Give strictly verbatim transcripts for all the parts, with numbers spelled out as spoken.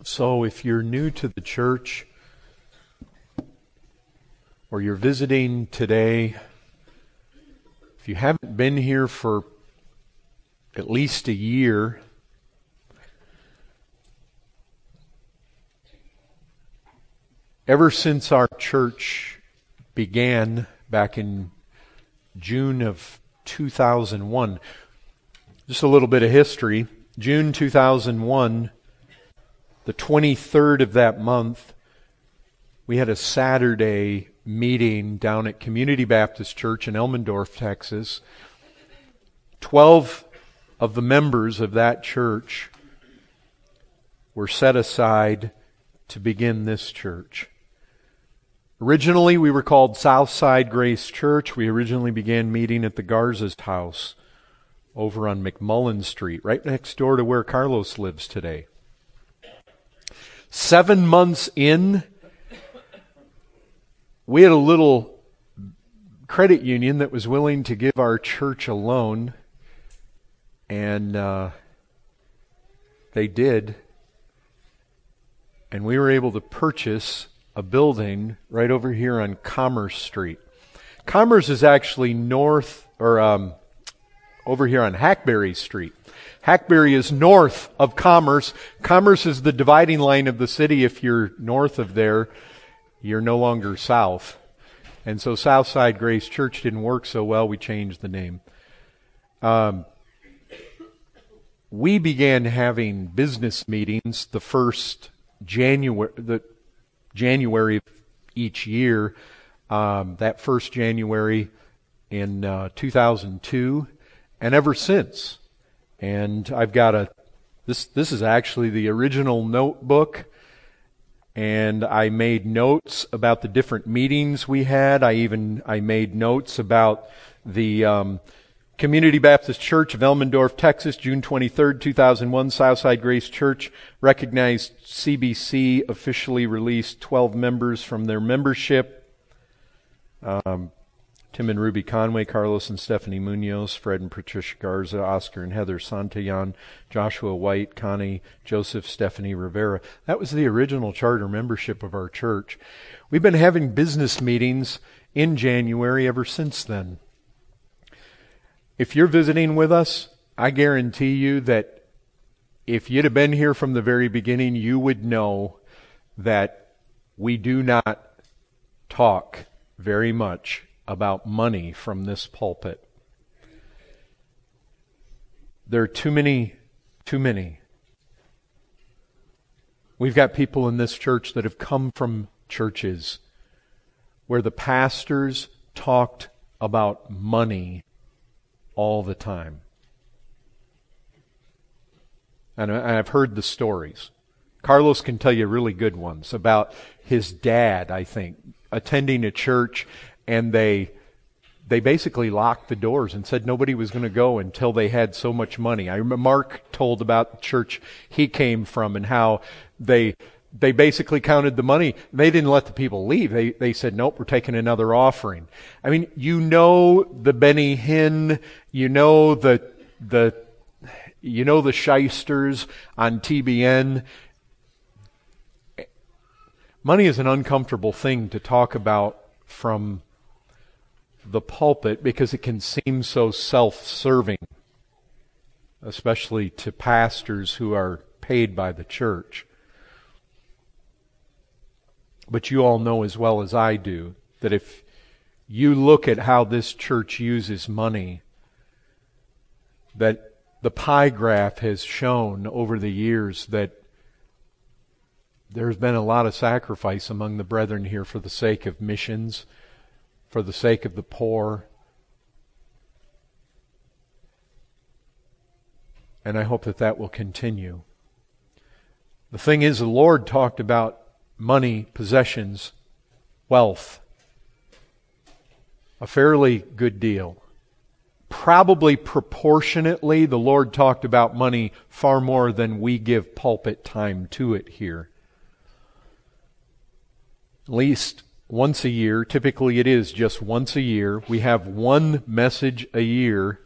So if you're new to the church or you're visiting today, if you haven't been here for at least a year, ever since our church began back in June of two thousand one, just a little bit of history. June two thousand one, the twenty-third of that month, we had a Saturday meeting down at Community Baptist Church in Elmendorf, Texas. Twelve of the members of that church were set aside to begin this church. Originally, we were called Southside Grace Church. We originally began meeting at the Garza's house over on McMullen Street, right next door to where Carlos lives today. Seven months in, we had a little credit union that was willing to give our church a loan, and uh, they did. And we were able to purchase a building right over here on Commerce Street. Commerce is actually north, or um, over here on Hackberry Street. Hackberry is north of Commerce. Commerce is the dividing line of the city. If you're north of there, you're no longer south. And so Southside Grace Church didn't work so well, we changed the name. Um, we began having business meetings the first January, the January of each year. Um, that first January in uh, two thousand two, and ever since. And I've got a, this this is actually the original notebook, and I made notes about the different meetings we had. I even, I made notes about the um, Community Baptist Church of Elmendorf, Texas, June twenty-third, two thousand one, Southside Grace Church, recognized C B C, officially released twelve members from their membership. Um, Tim and Ruby Conway, Carlos and Stephanie Munoz, Fred and Patricia Garza, Oscar and Heather Santillan, Joshua White, Connie, Joseph, Stephanie Rivera. That was the original charter membership of our church. We've been having business meetings in January ever since then. If you're visiting with us, I guarantee you that if you'd have been here from the very beginning, you would know that we do not talk very much about money from this pulpit. There are too many, too many. We've got people in this church that have come from churches where the pastors talked about money all the time. And I've heard the stories. Carlos can tell you really good ones about his dad, I think, attending a church, and they they basically locked the doors and said nobody was going to go until they had so much money. I remember Mark told about the church he came from and how they they basically counted the money. They didn't let the people leave. They they said, nope, we're taking another offering. I mean, you know the Benny Hinn, you know the the you know the shysters on T B N. Money is an uncomfortable thing to talk about from the pulpit because it can seem so self-serving, especially to pastors who are paid by the church. But you all know as well as I do that if you look at how this church uses money, that the pie graph has shown over the years that there's been a lot of sacrifice among the brethren here for the sake of missions, for the sake of the poor. And I hope that that will continue. The thing is, the Lord talked about money, possessions, wealth a fairly good deal. Probably proportionately, the Lord talked about money far more than we give pulpit time to it here. At least once a year, typically it is just once a year, we have one message a year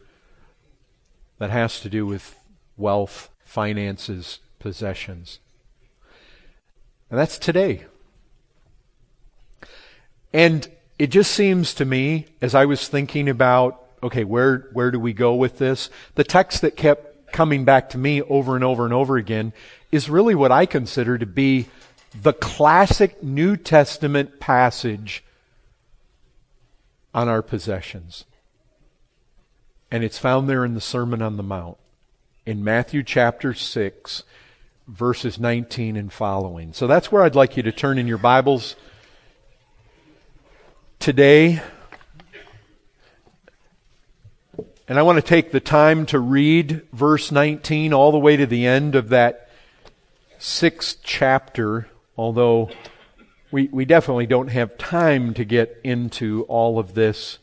that has to do with wealth, finances, possessions. And that's today. And it just seems to me, as I was thinking about, okay, where, where do we go with this? The text that kept coming back to me over and over and over again is really what I consider to be the classic New Testament passage on our possessions. And it's found there in the Sermon on the Mount, in Matthew chapter six, verses nineteen and following. So that's where I'd like you to turn in your Bibles today. And I want to take the time to read verse nineteen all the way to the end of that sixth chapter, although we, we definitely don't have time to get into all of this.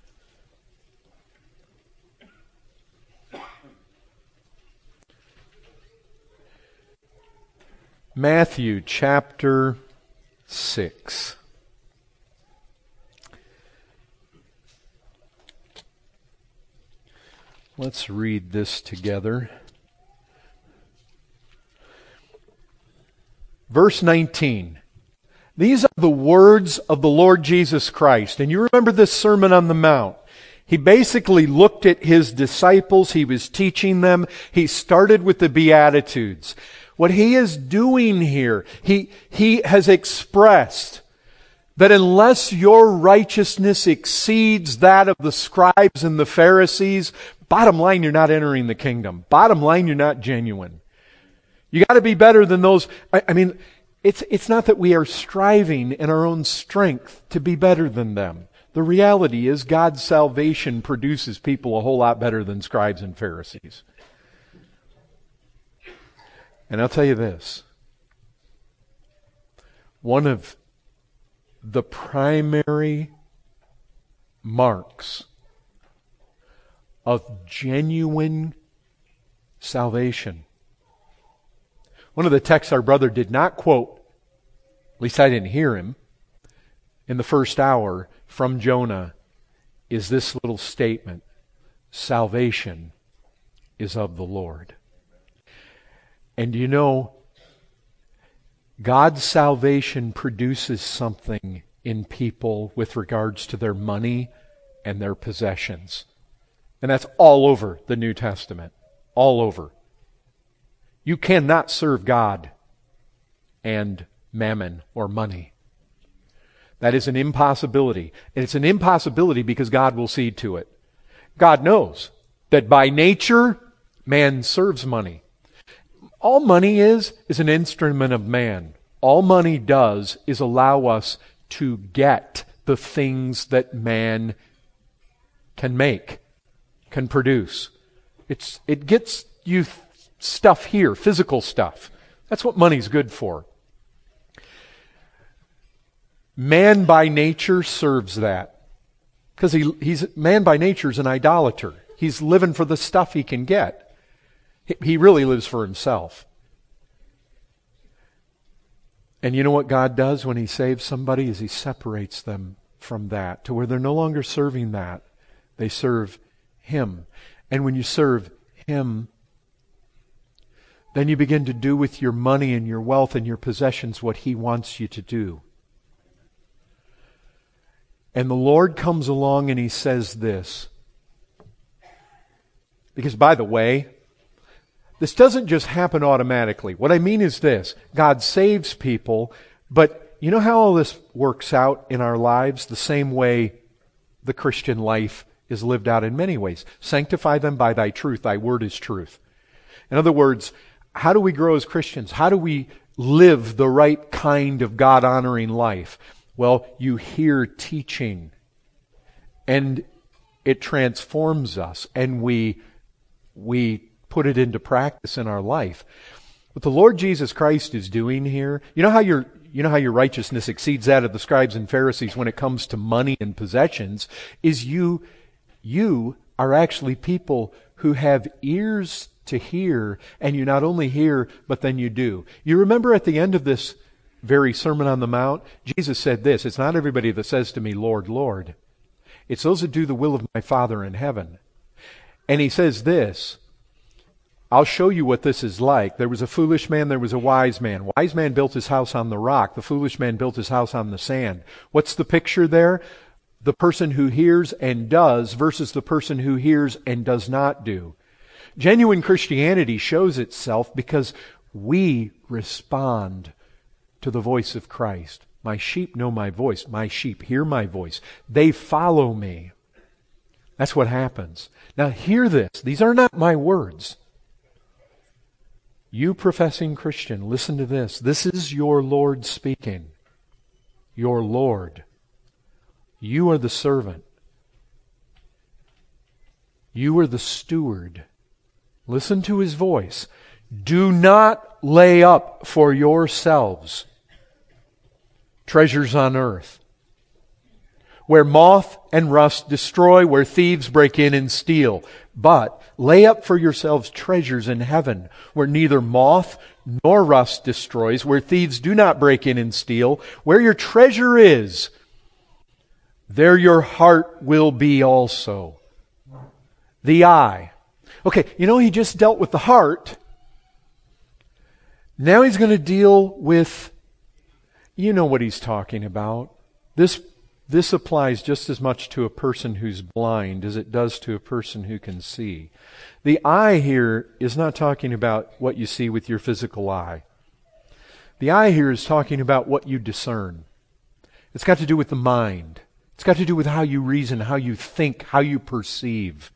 Matthew chapter six. Let's read this together. Verse nineteen. These are the words of the Lord Jesus Christ. And you remember this Sermon on the Mount. He basically looked at his disciples. He was teaching them. He started with the Beatitudes. What he is doing here, he, he has expressed that unless your righteousness exceeds that of the scribes and the Pharisees, bottom line, you're not entering the kingdom. Bottom line, you're not genuine. You got to be better than those. I, I mean, it's, it's not that we are striving in our own strength to be better than them. The reality is God's salvation produces people a whole lot better than scribes and Pharisees. And I'll tell you this. One of the primary marks of genuine salvation. One of the texts our brother did not quote, at least I didn't hear him, in the first hour from Jonah, is this little statement: salvation is of the Lord. And you know, God's salvation produces something in people with regards to their money and their possessions. And that's all over the New Testament. All over. You cannot serve God and mammon or money. That is an impossibility. And it's an impossibility because God will see to it. God knows that by nature, man serves money. All money is, is an instrument of man. All money does is allow us to get the things that man can make, can produce. It's, it gets you th- stuff here, physical stuff. That's what money's good for. Man by nature serves that. Because he, he's, man by nature is an idolater. He's living for the stuff he can get. He really lives for himself. And you know what God does when He saves somebody is He separates them from that to where they're no longer serving that. They serve Him. And when you serve Him, then you begin to do with your money and your wealth and your possessions what He wants you to do. And the Lord comes along and He says this. Because by the way, this doesn't just happen automatically. What I mean is this. God saves people, but you know how all this works out in our lives? The same way the Christian life is lived out in many ways. Sanctify them by Thy truth. Thy word is truth. In other words, how do we grow as Christians? How do we live the right kind of God-honoring life? Well, you hear teaching, and it transforms us, and we we put it into practice in our life. What the Lord Jesus Christ is doing here, you know how your you know how your righteousness exceeds that of the scribes and Pharisees when it comes to money and possessions, is you you are actually people who have ears to hear, and you not only hear, but then you do. You remember at the end of this very Sermon on the Mount, Jesus said this: it's not everybody that says to me, Lord, Lord. It's those that do the will of my Father in heaven. And He says this: I'll show you what this is like. There was a foolish man, there was a wise man. Wise man built his house on the rock. The foolish man built his house on the sand. What's the picture there? The person who hears and does versus the person who hears and does not do. Genuine Christianity shows itself because we respond to the voice of Christ. My sheep know my voice. My sheep hear my voice. They follow me. That's what happens. Now hear this. These are not my words. You professing Christian, listen to this. This is your Lord speaking. Your Lord. You are the servant. You are the steward. Listen to His voice. Do not lay up for yourselves treasures on earth, where moth and rust destroy, where thieves break in and steal. But lay up for yourselves treasures in heaven, where neither moth nor rust destroys, where thieves do not break in and steal. Where your treasure is, there your heart will be also. The eye. Okay, you know, he just dealt with the heart. Now he's going to deal with, you know what he's talking about. This This applies just as much to a person who's blind as it does to a person who can see. The eye here is not talking about what you see with your physical eye. The eye here is talking about what you discern. It's got to do with the mind. It's got to do with how you reason, how you think, how you perceive.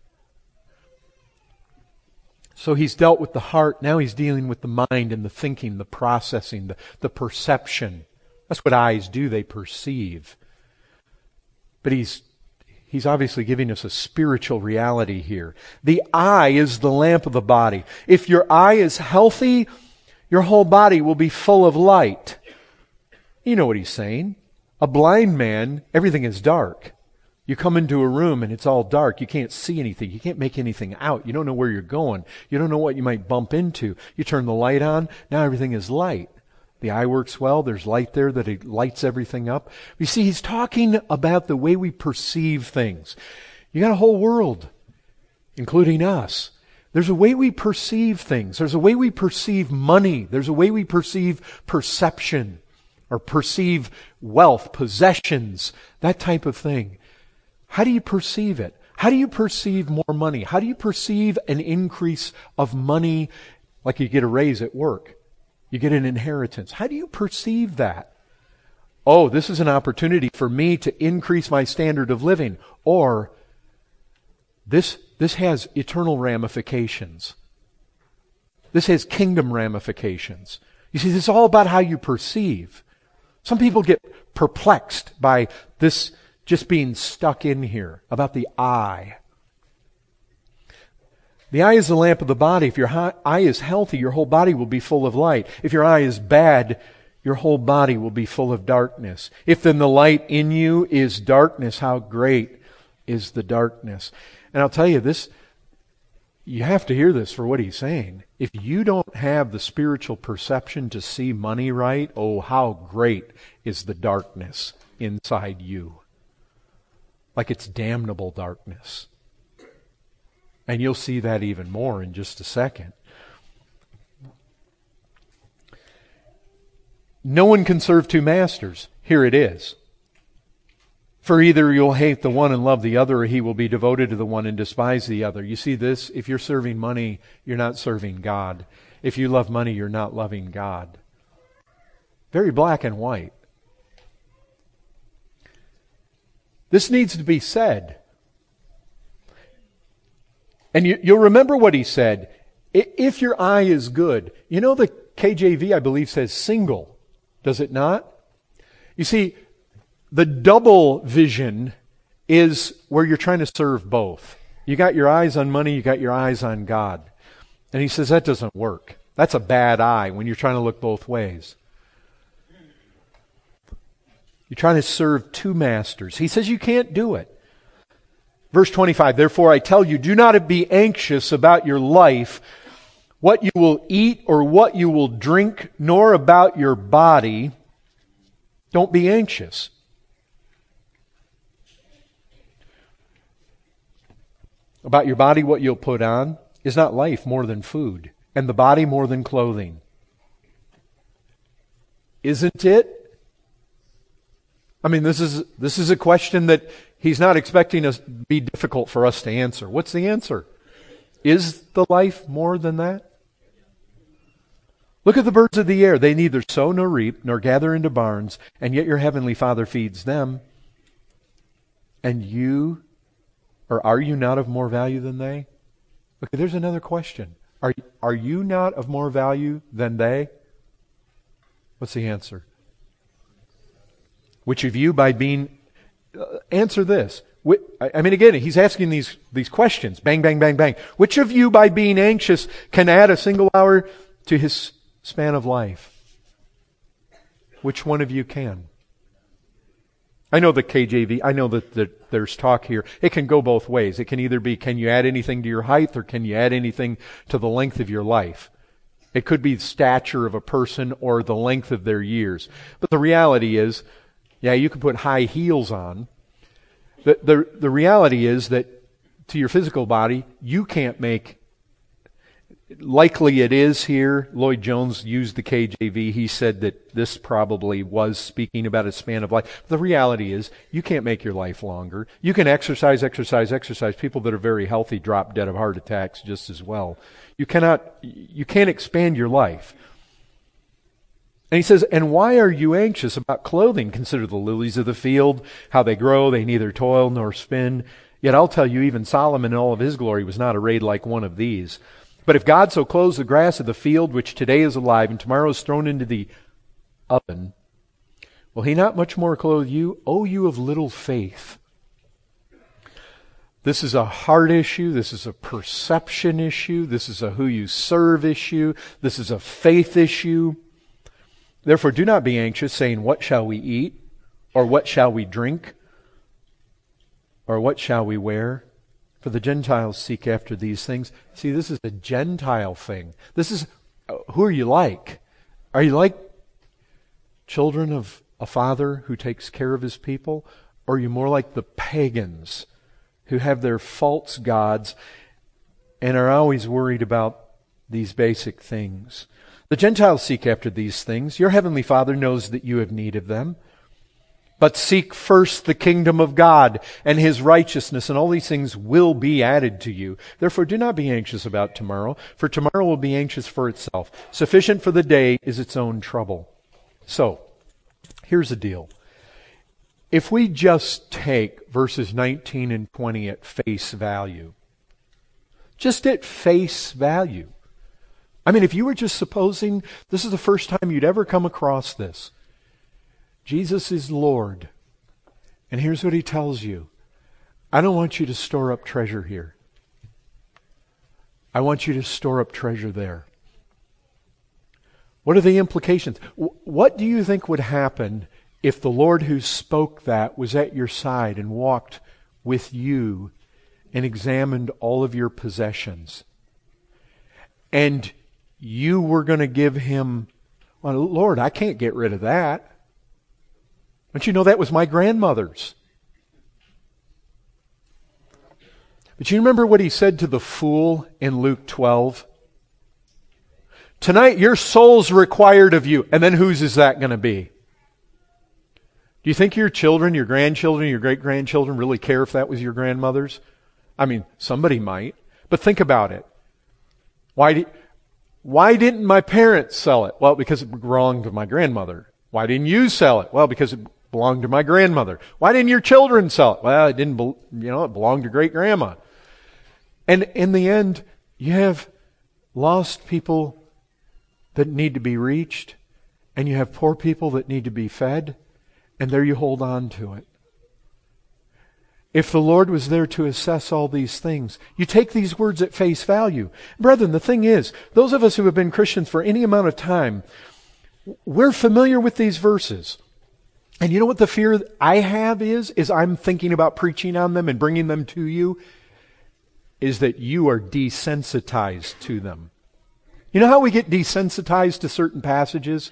So he's dealt with the heart. Now he's dealing with the mind and the thinking, the processing, the, the perception. That's what eyes do. They perceive. But he's he's obviously giving us a spiritual reality here. The eye is the lamp of the body. If your eye is healthy, your whole body will be full of light. You know what he's saying. A blind man, everything is dark. You come into a room and it's all dark. You can't see anything. You can't make anything out. You don't know where you're going. You don't know what you might bump into. You turn the light on, now everything is light. The eye works well. There's light there that it lights everything up. You see, he's talking about the way we perceive things. You got a whole world, including us. There's a way we perceive things. There's a way we perceive money. There's a way we perceive perception or perceive wealth, possessions, that type of thing. How do you perceive it? How do you perceive more money? How do you perceive an increase of money like you get a raise at work? You get an inheritance. How do you perceive that? Oh, this is an opportunity for me to increase my standard of living. Or this, this has eternal ramifications. This has kingdom ramifications. You see, this is all about how you perceive. Some people get perplexed by this just being stuck in here about the eye. The eye is the lamp of the body. If your eye is healthy, your whole body will be full of light. If your eye is bad, your whole body will be full of darkness. If then the light in you is darkness, how great is the darkness? And I'll tell you this, you have to hear this for what he's saying. If you don't have the spiritual perception to see money right, oh, how great is the darkness inside you. Like it's damnable darkness. And you'll see that even more in just a second. No one can serve two masters. Here it is. For either you'll hate the one and love the other, or he will be devoted to the one and despise the other. You see this? If you're serving money, you're not serving God. If you love money, you're not loving God. Very black and white. This needs to be said. And you, you'll remember what he said. If your eye is good. You know the K J V, I believe, says single. Does it not? You see, the double vision is where you're trying to serve both. You got your eyes on money, you got your eyes on God. And he says that doesn't work. That's a bad eye when you're trying to look both ways. You're trying to serve two masters. He says you can't do it. Verse twenty-five, therefore I tell you, do not be anxious about your life, what you will eat or what you will drink, nor about your body. Don't be anxious. About your body, what you'll put on. Is not life more than food, and the body more than clothing? Isn't it? I mean, this is this is a question that he's not expecting us to be difficult for us to answer. What's the answer? Is the life more than that? Look at the birds of the air. They neither sow nor reap nor gather into barns, and yet your heavenly Father feeds them. And you, or are you not of more value than they? Okay, there's another question. Are, are you not of more value than they? What's the answer? Which of you, by being... Uh, answer this. Wh- I, I mean, again, he's asking these, these questions. Bang, bang, bang, bang. Which of you, by being anxious, can add a single hour to his span of life? Which one of you can? I know the K J V, I know that, that there's talk here. It can go both ways. It can either be, can you add anything to your height, or can you add anything to the length of your life? It could be the stature of a person or the length of their years. But the reality is, yeah, you can put high heels on. The, the, the reality is that to your physical body, you can't make, likely it is here, Lloyd Jones used the K J V. He said that this probably was speaking about a span of life. The reality is, you can't make your life longer. You can exercise, exercise, exercise. People that are very healthy drop dead of heart attacks just as well. You cannot, you can't expand your life. And he says, and why are you anxious about clothing? Consider the lilies of the field, how they grow, they neither toil nor spin. Yet I'll tell you, even Solomon in all of his glory was not arrayed like one of these. But if God so clothes the grass of the field, which today is alive and tomorrow is thrown into the oven, will he not much more clothe you, O you of little faith? This is a heart issue. This is a perception issue. This is a who you serve issue. This is a faith issue. Therefore, do not be anxious, saying, what shall we eat? Or what shall we drink? Or what shall we wear? For the Gentiles seek after these things. See, this is a Gentile thing. This is, who are you like? Are you like children of a father who takes care of his people? Or are you more like the pagans who have their false gods and are always worried about these basic things? The Gentiles seek after these things. Your heavenly Father knows that you have need of them. But seek first the kingdom of God and his righteousness, and all these things will be added to you. Therefore, do not be anxious about tomorrow, for tomorrow will be anxious for itself. Sufficient for the day is its own trouble. So, here's the deal. If we just take verses nineteen and twenty at face value, just at face value, I mean, if you were just supposing this is the first time you'd ever come across this, Jesus is Lord. And here's what he tells you. I don't want you to store up treasure here. I want you to store up treasure there. What are the implications? What do you think would happen if the Lord who spoke that was at your side and walked with you and examined all of your possessions? And you were going to give him, well, Lord, I can't get rid of that. Don't you know that was my grandmother's? But you remember what he said to the fool in Luke twelve? Tonight your soul's required of you. And then whose is that going to be? Do you think your children, your grandchildren, your great-grandchildren really care if that was your grandmother's? I mean, somebody might. But think about it. Why, do, why didn't my parents sell it? Well, because it belonged to my grandmother. Why didn't you sell it? Well, because it belonged to my grandmother. Why didn't your children sell it? Well, it didn't, you know, it belonged to great-grandma. And in the end, you have lost people that need to be reached, and you have poor people that need to be fed, and there you hold on to it. If the Lord was there to assess all these things, you take these words at face value. Brethren, the thing is, those of us who have been Christians for any amount of time, we're familiar with these verses. And you know what the fear I have is, is I'm thinking about preaching on them and bringing them to you, is that you are desensitized to them. You know how we get desensitized to certain passages?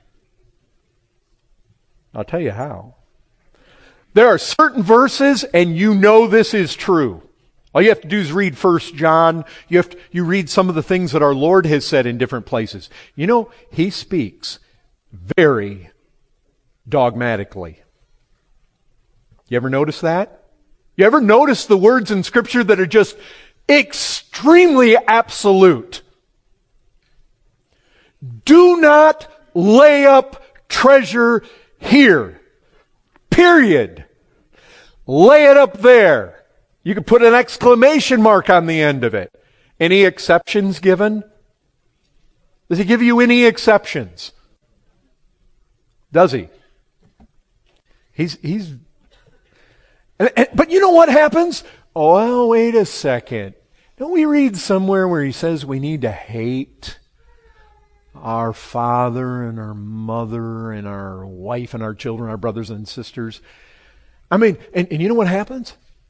I'll tell you how. There are certain verses, and you know this is true. All you have to do is read First John. You have to, you read some of the things that our Lord has said in different places. You know, He speaks very dogmatically. You ever notice that? You ever notice the words in Scripture that are just extremely absolute? Do not lay up treasure here. Period. Lay it up there. You could put an exclamation mark on the end of it. Any exceptions given? Does He give you any exceptions? Does He? He's, he's, and, and, but you know what happens? Oh, well, wait a second. Don't we read somewhere where He says we need to hate our father and our mother and our wife and our children, our brothers and sisters? I mean, and, and you know what happens?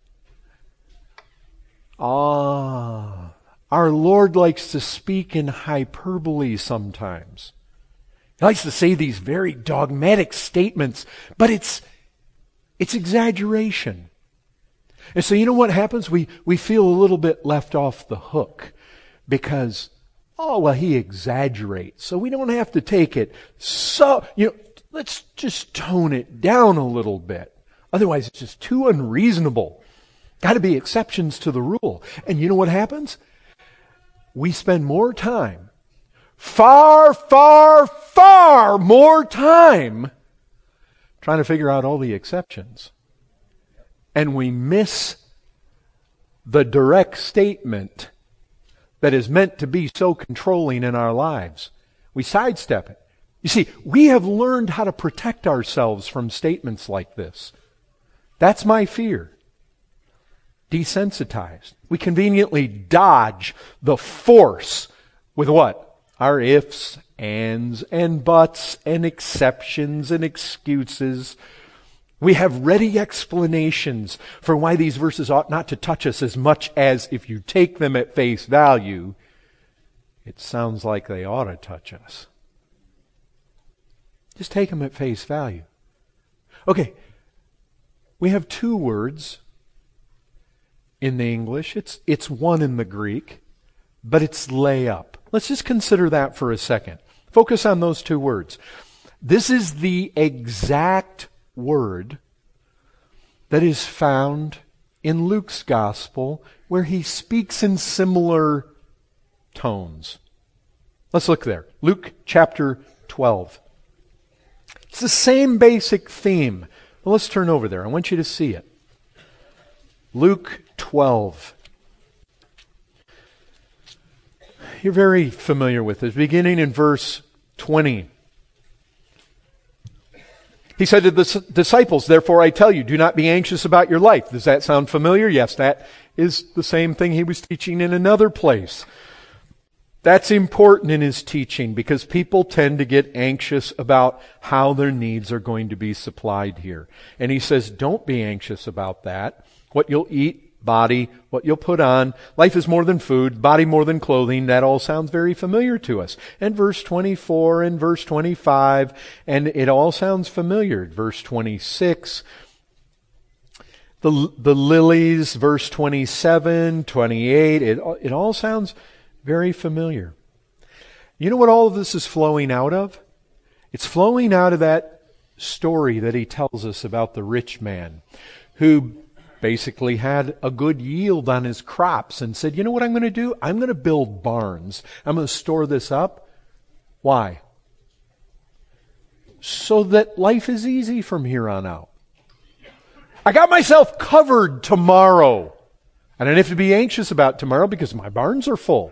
Ah, our Lord likes to speak in hyperbole sometimes. He likes to say these very dogmatic statements, but it's it's exaggeration. And so you know what happens? We we feel a little bit left off the hook because, oh, well, He exaggerates. So we don't have to take it so, you know, let's just tone it down a little bit. Otherwise, it's just too unreasonable. Got to be exceptions to the rule. And you know what happens? We spend more time, far, far, far more time trying to figure out all the exceptions. And we miss the direct statement that is meant to be so controlling in our lives. We sidestep it. You see, we have learned how to protect ourselves from statements like this. That's my fear. Desensitized. We conveniently dodge the force with what? Our ifs, ands, and buts, and exceptions, and excuses. We have ready explanations for why these verses ought not to touch us as much as if you take them at face value, it sounds like they ought to touch us. Just take them at face value. Okay, we have two words in the English. It's, it's one in the Greek, but it's lay up. Let's just consider that for a second. Focus on those two words. This is the exact word that is found in Luke's gospel where he speaks in similar tones. Let's look there. Luke chapter twelve. It's the same basic theme. Well, let's turn over there. I want you to see it. Luke twelve. You're very familiar with this. Beginning in verse twenty. He said to the disciples, "Therefore I tell you, do not be anxious about your life." Does that sound familiar? Yes, that is the same thing he was teaching in another place. That's important in his teaching because people tend to get anxious about how their needs are going to be supplied here. And he says, don't be anxious about that. What you'll eat, body, what you'll put on. Life is more than food, body more than clothing. That all sounds very familiar to us. And verse twenty-four and verse twenty-five, and it all sounds familiar. Verse twenty-six, the, the lilies, verse twenty-seven, twenty-eight, it, it all sounds very familiar. You know what all of this is flowing out of? It's flowing out of that story that he tells us about the rich man who basically had a good yield on his crops and said, you know what I'm going to do? I'm going to build barns. I'm going to store this up. Why? So that life is easy from here on out. I got myself covered tomorrow. I don't have to be anxious about tomorrow because my barns are full.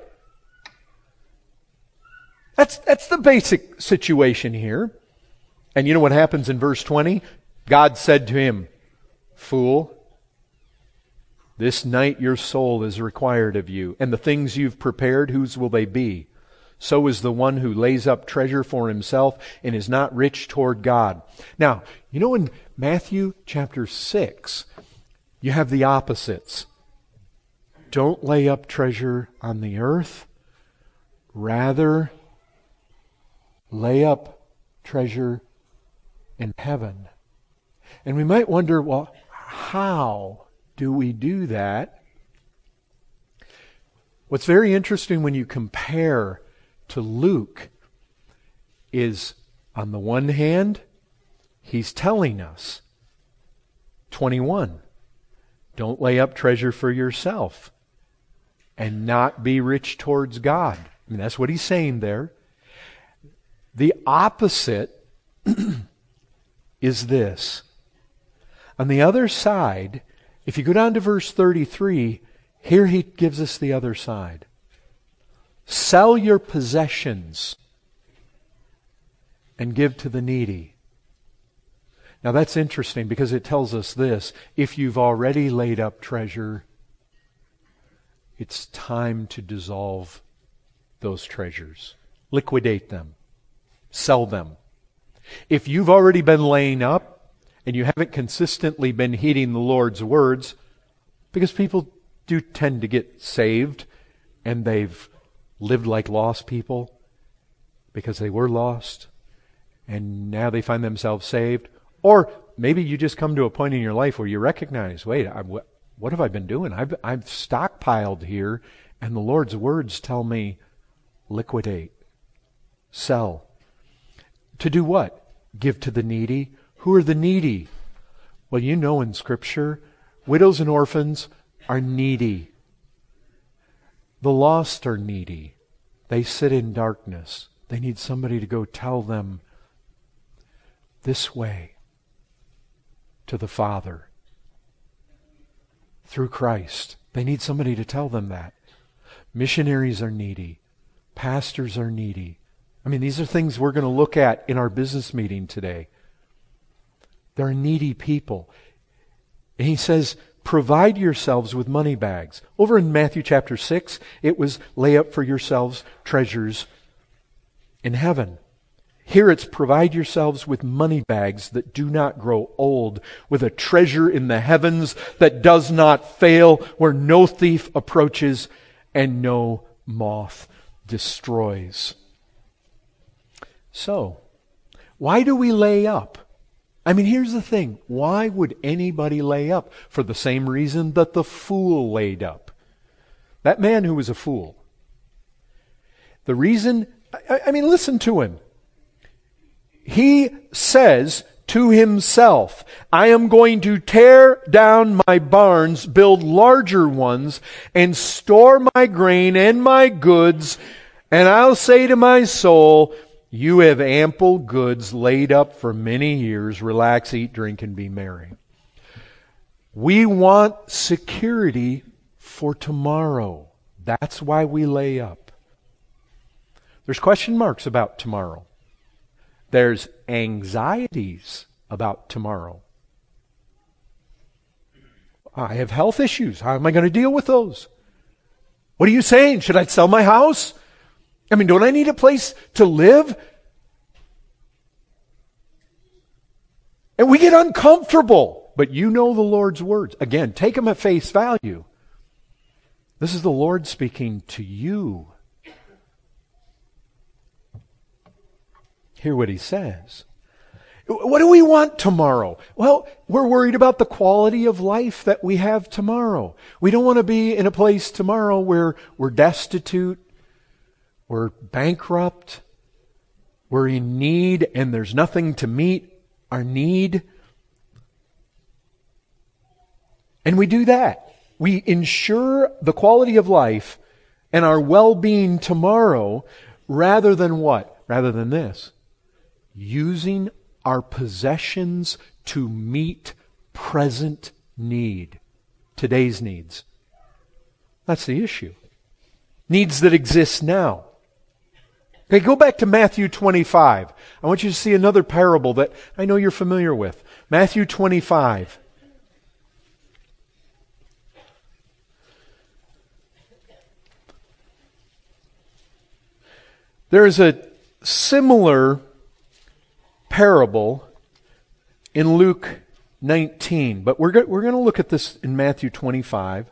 That's, that's the basic situation here. And you know what happens in verse twenty? God said to him, "Fool, this night your soul is required of you, and the things you've prepared, whose will they be? So is the one who lays up treasure for himself and is not rich toward God." Now, you know in Matthew chapter six, you have the opposites. Don't lay up treasure on the earth. Rather, lay up treasure in heaven. And we might wonder, well, how do we do that? What's very interesting when you compare to Luke is, on the one hand, he's telling us, twenty-one, don't lay up treasure for yourself and not be rich towards God. I mean, that's what he's saying there. The opposite is this. On the other side, if you go down to verse thirty-three, here he gives us the other side. Sell your possessions and give to the needy. Now that's interesting because it tells us this. If you've already laid up treasure, it's time to dissolve those treasures. Liquidate them. Sell them. If you've already been laying up and you haven't consistently been heeding the Lord's words, because people do tend to get saved and they've lived like lost people because they were lost and now they find themselves saved. Or maybe you just come to a point in your life where you recognize, wait, I, what, what have I been doing? I've, I've stockpiled here, and the Lord's words tell me, liquidate, sell. To do what? Give to the needy. Who are the needy? Well, you know in Scripture, widows and orphans are needy. The lost are needy. They sit in darkness. They need somebody to go tell them this way to the Father through Christ. They need somebody to tell them that. Missionaries are needy. Pastors are needy. I mean, these are things we're going to look at in our business meeting today. There are needy people. And he says, provide yourselves with money bags. Over in Matthew chapter six, it was lay up for yourselves treasures in heaven. Here it's provide yourselves with money bags that do not grow old, with a treasure in the heavens that does not fail, where no thief approaches and no moth destroys. So, why do we lay up? I mean, here's the thing. Why would anybody lay up? For the same reason that the fool laid up. That man who was a fool. The reason, I, I mean, listen to him. He says to himself, I am going to tear down my barns, build larger ones, and store my grain and my goods, and I'll say to my soul, you have ample goods laid up for many years. Relax, eat, drink, and be merry. We want security for tomorrow. That's why we lay up. There's question marks about tomorrow. There's anxieties about tomorrow. I have health issues. How am I going to deal with those? What are you saying? Should I sell my house? I mean, don't I need a place to live? And we get uncomfortable. But you know the Lord's words. Again, take them at face value. This is the Lord speaking to you. Hear what he says. What do we want tomorrow? Well, we're worried about the quality of life that we have tomorrow. We don't want to be in a place tomorrow where we're destitute, we're bankrupt, we're in need, and there's nothing to meet our need. And we do that. We ensure the quality of life and our well-being tomorrow rather than what? Rather than this. Using our possessions to meet present need. Today's needs. That's the issue. Needs that exist now. Okay, go back to Matthew twenty-five. I want you to see another parable that I know you're familiar with. Matthew twenty-five. There is a similar parable in Luke nineteen, but we're go- we're going to look at this in Matthew twenty-five.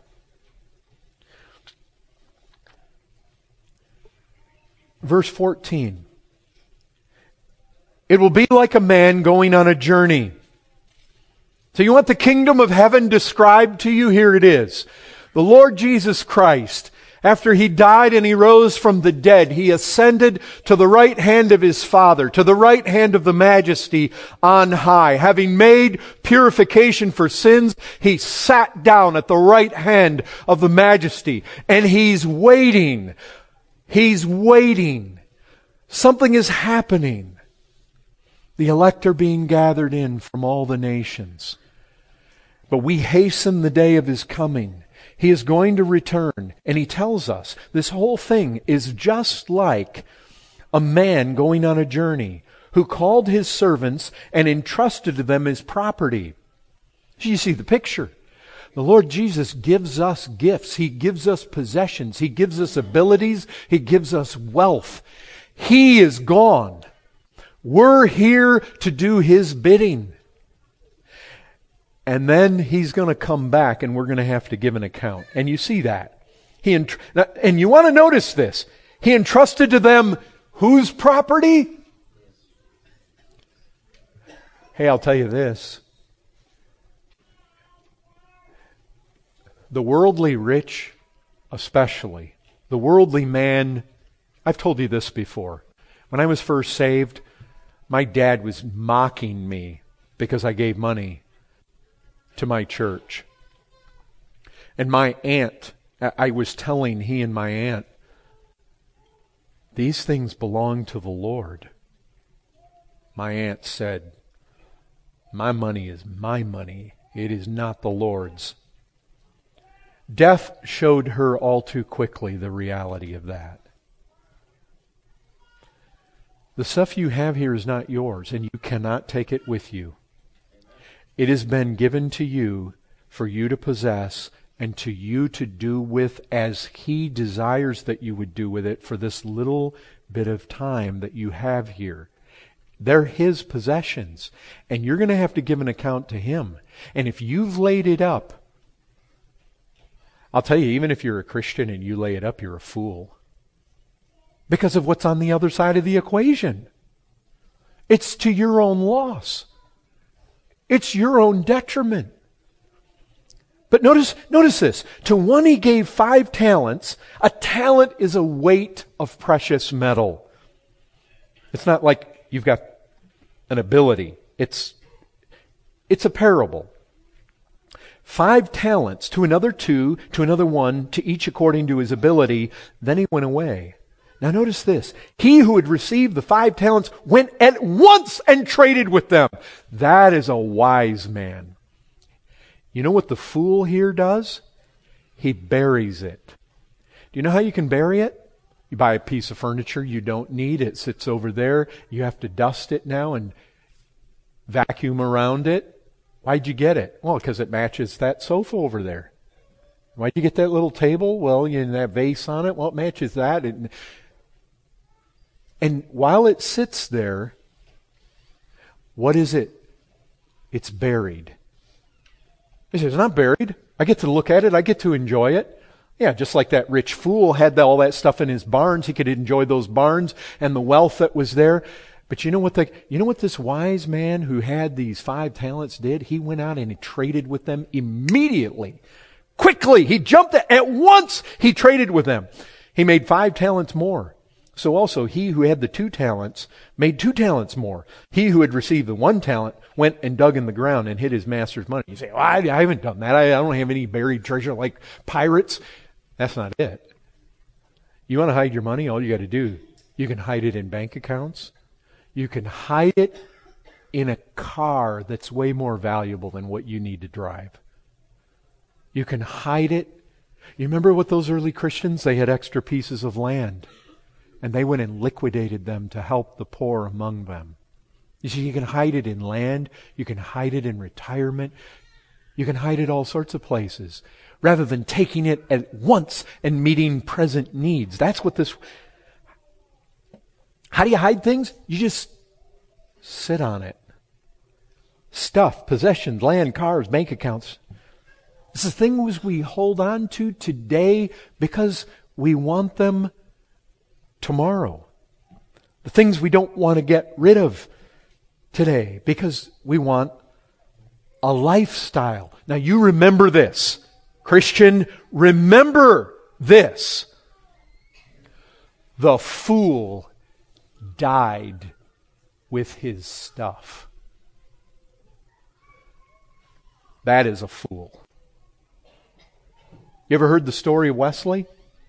Verse fourteen. It will be like a man going on a journey. So you want the kingdom of heaven described to you? Here it is. The Lord Jesus Christ After He died and He rose from the dead, He ascended to the right hand of His Father, to the right hand of the Majesty on high. Having made purification for sins, He sat down at the right hand of the Majesty. And He's waiting. He's waiting. Something is happening. The elect are being gathered in from all the nations. But we hasten the day of His coming. He is going to return, and He tells us this whole thing is just like a man going on a journey who called his servants and entrusted to them his property. You see the picture. The Lord Jesus gives us gifts. He gives us possessions. He gives us abilities. He gives us wealth. He is gone. We're here to do His bidding. And then He's going to come back and we're going to have to give an account. And you see that. He entr- and you want to notice this. He entrusted to them whose property? Hey, I'll tell you this. The worldly rich, especially, the worldly man, I've told you this before. When I was first saved, my dad was mocking me because I gave money to my church. And my aunt, I was telling he and my aunt, these things belong to the Lord. My aunt said, my money is my money. It is not the Lord's. Death showed her all too quickly the reality of that. The stuff you have here is not yours, and you cannot take it with you. It has been given to you for you to possess and to you to do with as He desires that you would do with it for this little bit of time that you have here. They're His possessions, and you're going to have to give an account to Him. And if you've laid it up, I'll tell you, even if you're a Christian and you lay it up, you're a fool. Because of what's on the other side of the equation. It's to your own loss. It's your own detriment. But notice, notice this. To one He gave five talents. A talent is a weight of precious metal. It's not like you've got an ability. It's, it's a parable. Five talents, to another two, to another one, to each according to his ability. Then he went away. Now notice this. He who had received the five talents went at once and traded with them. That is a wise man. You know what the fool here does? He buries it. Do you know how you can bury it? You buy a piece of furniture you don't need. It sits over there. You have to dust it now and vacuum around it. Why'd you get it? Well, because it matches that sofa over there. Why'd you get that little table? Well, you have that vase on it. Well, it matches that. It, And while it sits there, what is it? It's buried. He says, it's not buried. I get to look at it. I get to enjoy it. Yeah, just like that rich fool had all that stuff in his barns. He could enjoy those barns and the wealth that was there. But you know what the, you know what this wise man who had these five talents did? He went out and he traded with them immediately. Quickly. He jumped at, at once. He traded with them. He made five talents more. So also he who had the two talents made two talents more. He who had received the one talent went and dug in the ground and hid his master's money. You say, well, I, I haven't done that. I, I don't have any buried treasure like pirates. That's not it. You want to hide your money? All you got to do, you can hide it in bank accounts. You can hide it in a car that's way more valuable than what you need to drive. You can hide it. You remember what those early Christians, they had extra pieces of land. And they went and liquidated them to help the poor among them. You see, you can hide it in land. You can hide it in retirement. You can hide it all sorts of places. Rather than taking it at once and meeting present needs. That's what this... How do you hide things? You just sit on it. Stuff, possessions, land, cars, bank accounts. It's the things we hold on to today because we want them tomorrow. The things we don't want to get rid of today because we want a lifestyle. Now you remember this. Christian, remember this. The fool died with his stuff. That is a fool. You ever heard the story of Wesley?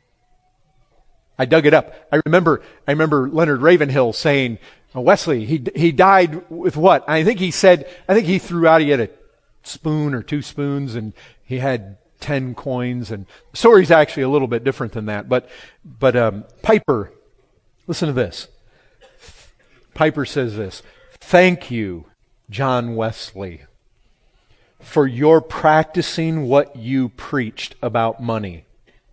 I dug it up. I remember I remember Leonard Ravenhill saying, Wesley, he he died with what? I think he said, I think he threw out, he had a spoon or two spoons and he had ten coins. And the story's actually a little bit different than that. But, but um, Piper, listen to this. Piper says this, "Thank you, John Wesley, for your practicing what you preached about money."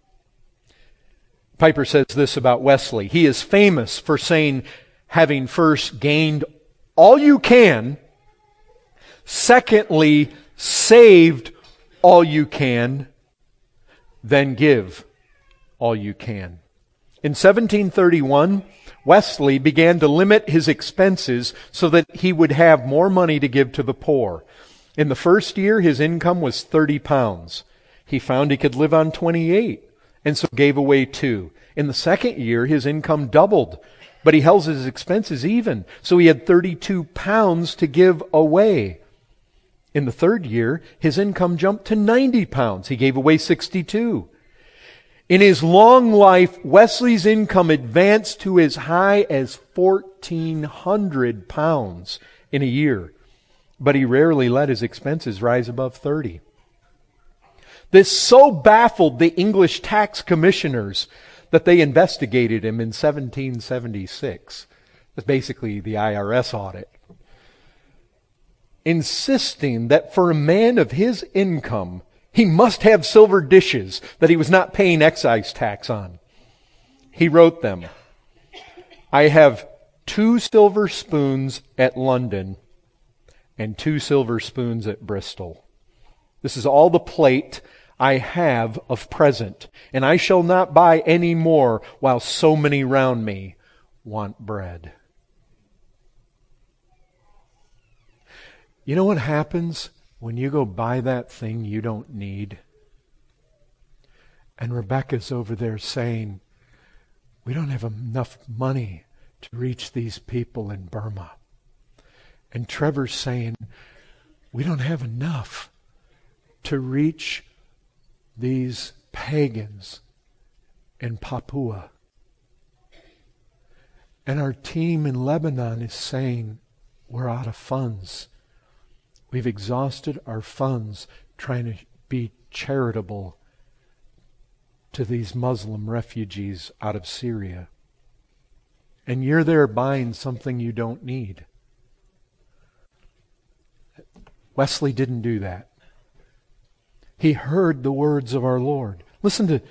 Piper says this about Wesley. He is famous for saying, having first gained all you can, secondly, saved all you can, then give all you can. In seventeen thirty-one, Wesley began to limit his expenses so that he would have more money to give to the poor. In the first year, his income was thirty pounds. He found he could live on twenty-eight, and so gave away two. In the second year, his income doubled, but he held his expenses even, so he had thirty-two pounds to give away. In the third year, his income jumped to ninety pounds. He gave away sixty-two. In his long life, Wesley's income advanced to as high as fourteen hundred pounds in a year, but he rarely let his expenses rise above thirty. This so baffled the English tax commissioners that they investigated him in seventeen seventy-six. That's basically the I R S audit. Insisting that for a man of his income, he must have silver dishes that he was not paying excise tax on. He wrote them, "I have two silver spoons at London and two silver spoons at Bristol. This is all the plate I have of present, and I shall not buy any more while so many round me want bread." You know what happens when you go buy that thing you don't need? And Rebecca's over there saying, "We don't have enough money to reach these people in Burma." And Trevor's saying, "We don't have enough to reach these pagans in Papua." And our team in Lebanon is saying, "We're out of funds. We've exhausted our funds trying to be charitable to these Muslim refugees out of Syria." And you're there buying something you don't need. Wesley didn't do that. He heard the words of our Lord. Listen to,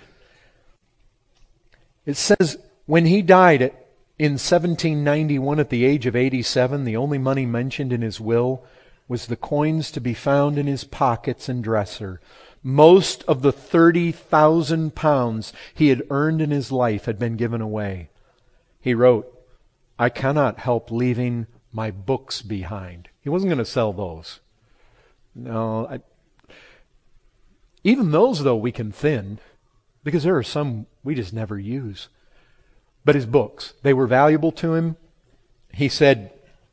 it says, when he died at, in seventeen ninety-one at the age of eighty-seven, the only money mentioned in his will was the coins to be found in his pockets and dresser. Most of the thirty thousand pounds he had earned in his life had been given away. He wrote, "I cannot help leaving my books behind." He wasn't going to sell those. No, I, even those, though, we can thin, because there are some we just never use. But his books, they were valuable to him. He said,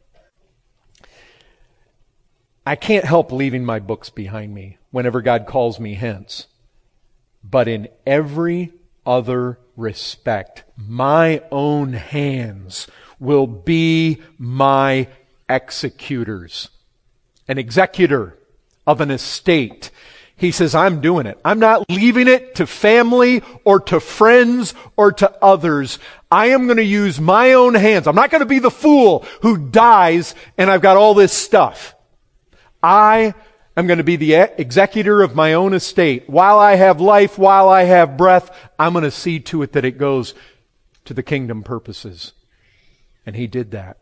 "I can't help leaving my books behind me whenever God calls me hence. But in every other respect, my own hands will be my executors." An executor of an estate. He says, "I'm doing it. I'm not leaving it to family or to friends or to others. I am going to use my own hands. I'm not going to be the fool who dies and I've got all this stuff. I am going to be the executor of my own estate. While I have life, while I have breath, I'm going to see to it that it goes to the kingdom purposes." And he did that.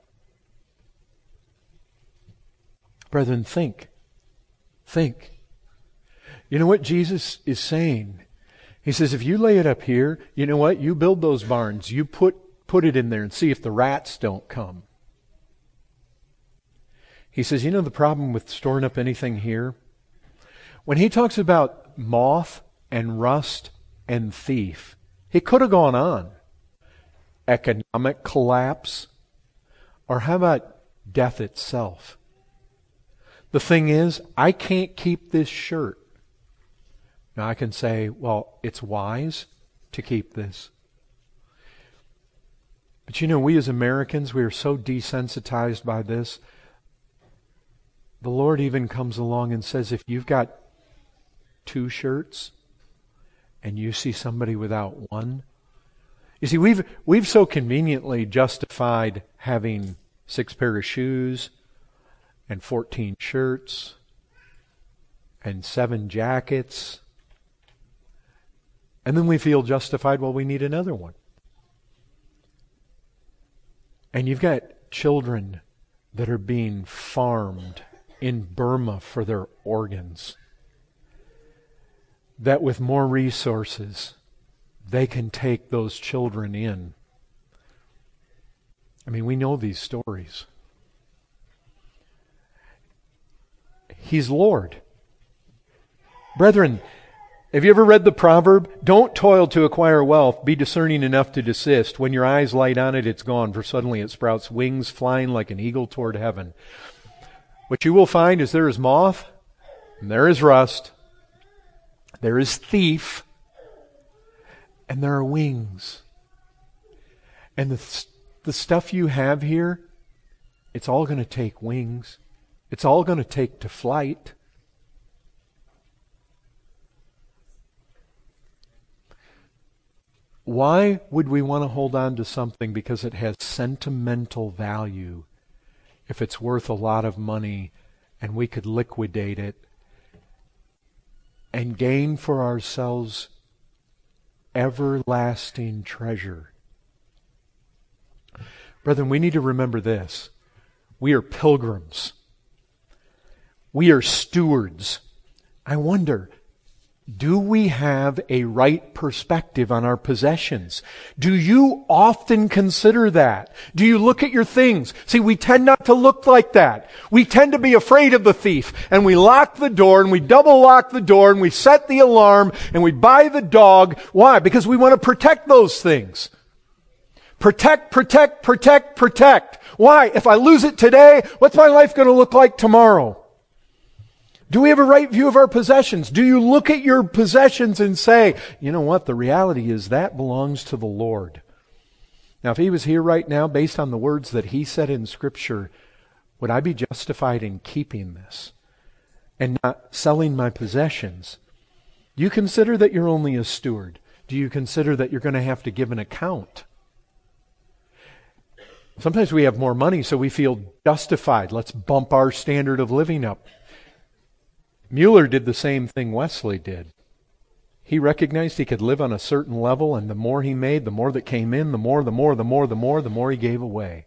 Brethren, think. Think. You know what Jesus is saying? He says, if you lay it up here, you know what? You build those barns. You put, put it in there and see if the rats don't come. He says, you know the problem with storing up anything here? When he talks about moth and rust and thief, he could have gone on. economic collapse? Or how about death itself? The thing is, I can't keep this shirt. Now I can say, well, it's wise to keep this. But you know, we as Americans, we are so desensitized by this. The Lord even comes along and says, if you've got two shirts and you see somebody without one. You see, we've we've so conveniently justified having six pair of shoes and fourteen shirts and seven jackets. And then we feel justified, well, we need another one. And you've got children that are being farmed in Burma for their organs, that with more resources, they can take those children in. I mean, we know these stories. He's Lord. Brethren, have you ever read the proverb? Don't toil to acquire wealth, be discerning enough to desist. When your eyes light on it, it's gone, for suddenly it sprouts wings, flying like an eagle toward heaven. What you will find is there is moth, and there is rust, there is thief, and there are wings. And the, the stuff you have here, it's all going to take wings. It's all going to take to flight. Why would we want to hold on to something because it has sentimental value if it's worth a lot of money and we could liquidate it and gain for ourselves everlasting treasure? Brethren, we need to remember this. We are pilgrims. We are stewards. I wonder, do we have a right perspective on our possessions? Do you often consider that? Do you look at your things? See, we tend not to look like that. We tend to be afraid of the thief, and we lock the door, and we double lock the door, and we set the alarm, and we buy the dog. Why? Because we want to protect those things. Protect, protect, protect, protect. Why? If I lose it today, what's my life going to look like tomorrow? Do we have a right view of our possessions? Do you look at your possessions and say, you know what, the reality is that belongs to the Lord. Now, if He was here right now, based on the words that He said in Scripture, would I be justified in keeping this and not selling my possessions? Do you consider that you're only a steward? Do you consider that you're going to have to give an account? Sometimes we have more money, so we feel justified. Let's bump our standard of living up. Mueller did the same thing Wesley did. He recognized he could live on a certain level, and the more he made, the more that came in, the more, the more, the more, the more, the more he gave away.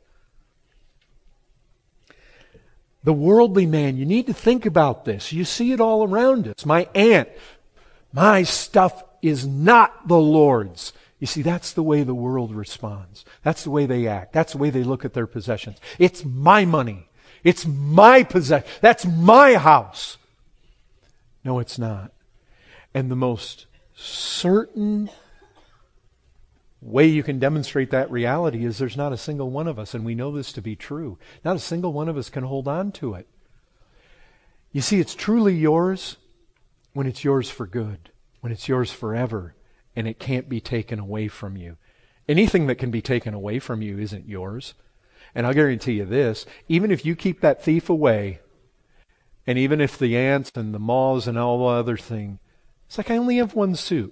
The worldly man, you need to think about this. You see it all around us. My aunt, my stuff is not the Lord's. You see, that's the way the world responds. That's the way they act. That's the way they look at their possessions. It's my money. It's my possession. That's my house. No, it's not. And the most certain way you can demonstrate that reality is there's not a single one of us, and we know this to be true, not a single one of us can hold on to it. You see, it's truly yours when it's yours for good, when it's yours forever, and it can't be taken away from you. Anything that can be taken away from you isn't yours. And I'll guarantee you this, even if you keep that thief away, and even if the ants and the moths and all the other thing, it's like I only have one suit.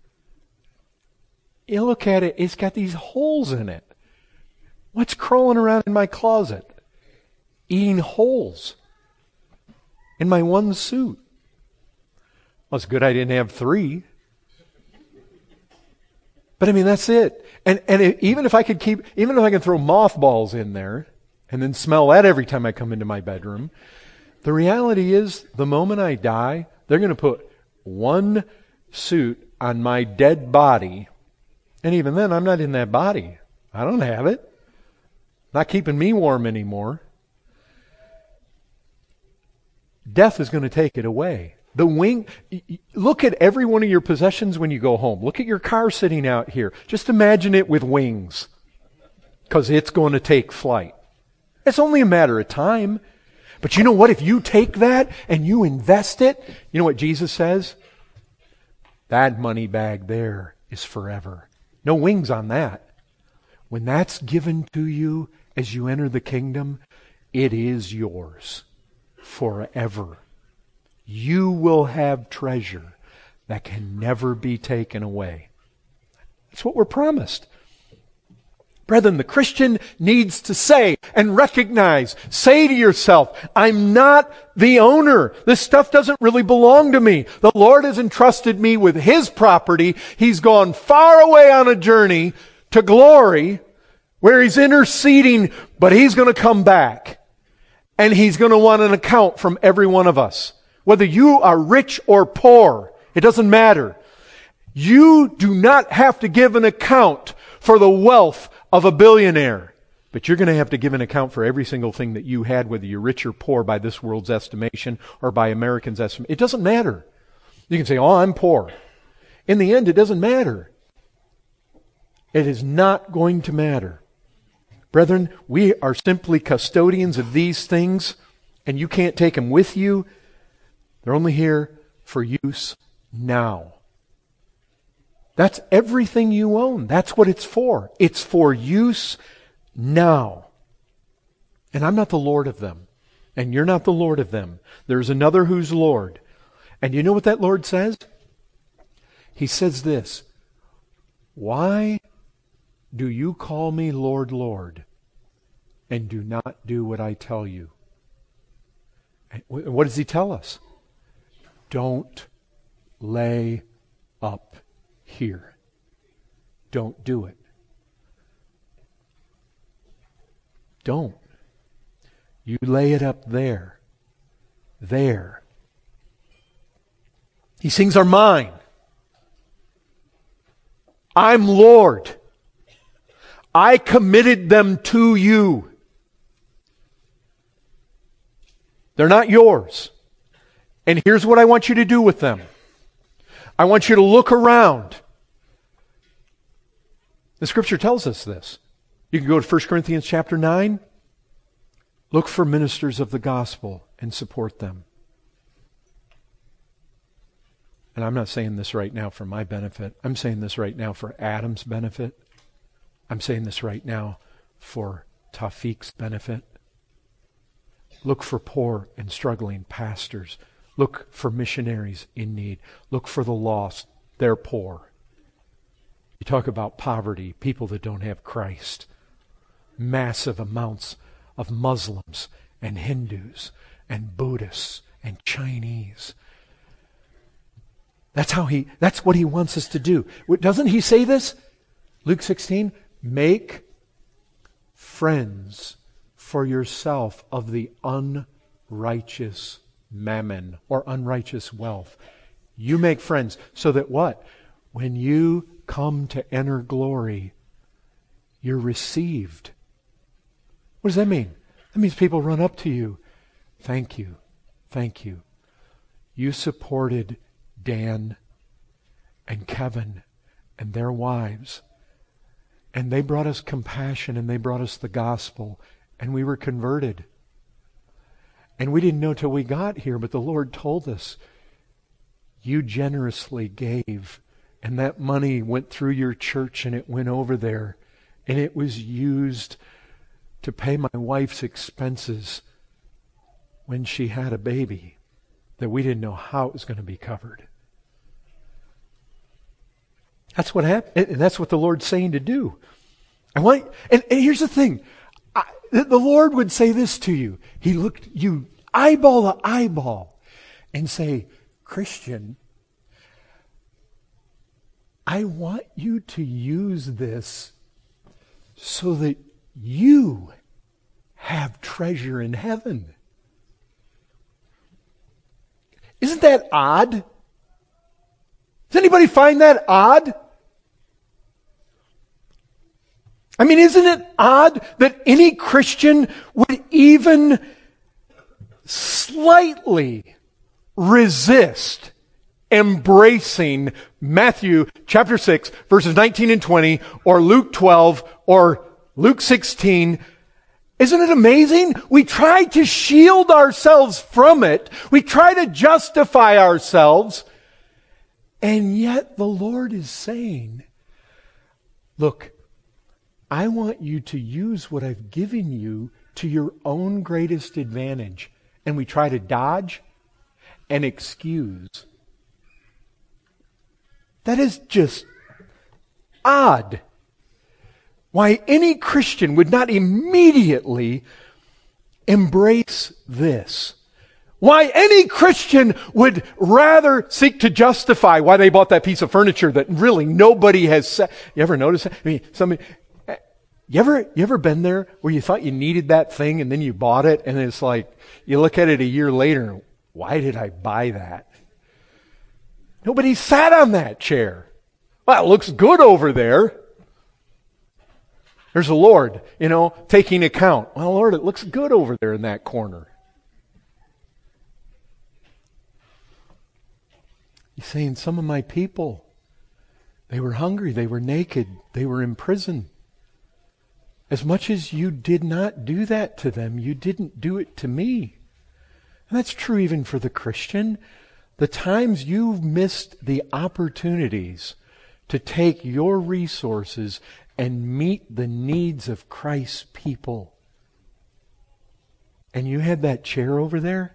You look at it, it's got these holes in it. What's crawling around in my closet? Eating holes in my one suit. Well, it's good I didn't have three. But I mean, that's it. And and it, even if I could keep, even if I could throw mothballs in there and then smell that every time I come into my bedroom, the reality is, the moment I die, they're going to put one suit on my dead body. And even then, I'm not in that body. I don't have it. Not keeping me warm anymore. Death is going to take it away. The wing, look at every one of your possessions when you go home. Look at your car sitting out here. Just imagine it with wings. because it's going to take flight. It's only a matter of time. But you know what? If you take that and you invest it, you know what Jesus says? That money bag there is forever. No wings on that. When that's given to you as you enter the kingdom, it is yours forever. You will have treasure that can never be taken away. That's what we're promised. Brethren, the Christian needs to say and recognize, say to yourself, I'm not the owner. This stuff doesn't really belong to me. The Lord has entrusted me with His property. He's gone far away on a journey to glory where He's interceding, but He's going to come back. And He's going to want an account from every one of us. Whether you are rich or poor, it doesn't matter. You do not have to give an account for the wealth of a billionaire. But you're going to have to give an account for every single thing that you had, whether you're rich or poor by this world's estimation or by Americans' estimation. It doesn't matter. You can say, oh, I'm poor. In the end, it doesn't matter. It is not going to matter. Brethren, we are simply custodians of these things, and you can't take them with you. They're only here for use now. That's everything you own. That's what it's for. It's for use now. And I'm not the Lord of them. And you're not the Lord of them. There's another who's Lord. And you know what that Lord says? He says this, why do you call me Lord, Lord, and do not do what I tell you? And what does He tell us? Don't lay up here. Don't do it. Don't. You lay it up there. There. These things are mine. I'm Lord. I committed them to you. They're not yours. And here's what I want you to do with them. I want you to look around. The Scripture tells us this. You can go to First Corinthians chapter nine. Look for ministers of the gospel and support them. And I'm not saying this right now for my benefit. I'm saying this right now for Adam's benefit. I'm saying this right now for Tafik's benefit. Look for poor and struggling pastors. Look for missionaries in need. Look for the lost. They're poor. You talk about poverty, people that don't have Christ. Massive amounts of Muslims and Hindus and Buddhists and Chinese. That's how he, that's what He wants us to do. Doesn't He say this? Luke sixteen, make friends for yourself of the unrighteous mammon or unrighteous wealth. You make friends so that what? When you come to enter glory, you're received. What does that mean? That means people run up to you. Thank you. Thank you. You supported Dan and Kevin and their wives. And they brought us compassion and they brought us the gospel. And we were converted. And we didn't know till we got here, but the Lord told us, you generously gave. And that money went through your church and it went over there. And it was used to pay my wife's expenses when she had a baby that we didn't know how it was going to be covered. That's what happened. And that's what the Lord's saying to do. I want, and, and here's the thing. I, the Lord would say this to you. He looked you eyeball to eyeball and say, Christian, I want you to use this so that you have treasure in heaven. Isn't that odd? Does anybody find that odd? I mean, isn't it odd that any Christian would even slightly resist embracing Matthew chapter six, verses nineteen and twenty, or Luke twelve, or Luke sixteen, isn't it amazing? We try to shield ourselves from it. We try to justify ourselves. And yet the Lord is saying, look, I want you to use what I've given you to your own greatest advantage. And we try to dodge and excuse. That is just odd. Why any Christian would not immediately embrace this. Why any Christian would rather seek to justify why they bought that piece of furniture that really nobody has said. You ever notice that? I mean, somebody, you ever, you ever been there where you thought you needed that thing and then you bought it and it's like, you look at it a year later and why did I buy that? Nobody sat on that chair. Well, it looks good over there. There's the Lord, you know, taking account. Well, Lord, it looks good over there in that corner. He's saying, some of my people, they were hungry, they were naked, they were in prison. As much as you did not do that to them, you didn't do it to me. And that's true even for the Christian. The times you've missed the opportunities to take your resources and meet the needs of Christ's people. And you had that chair over there?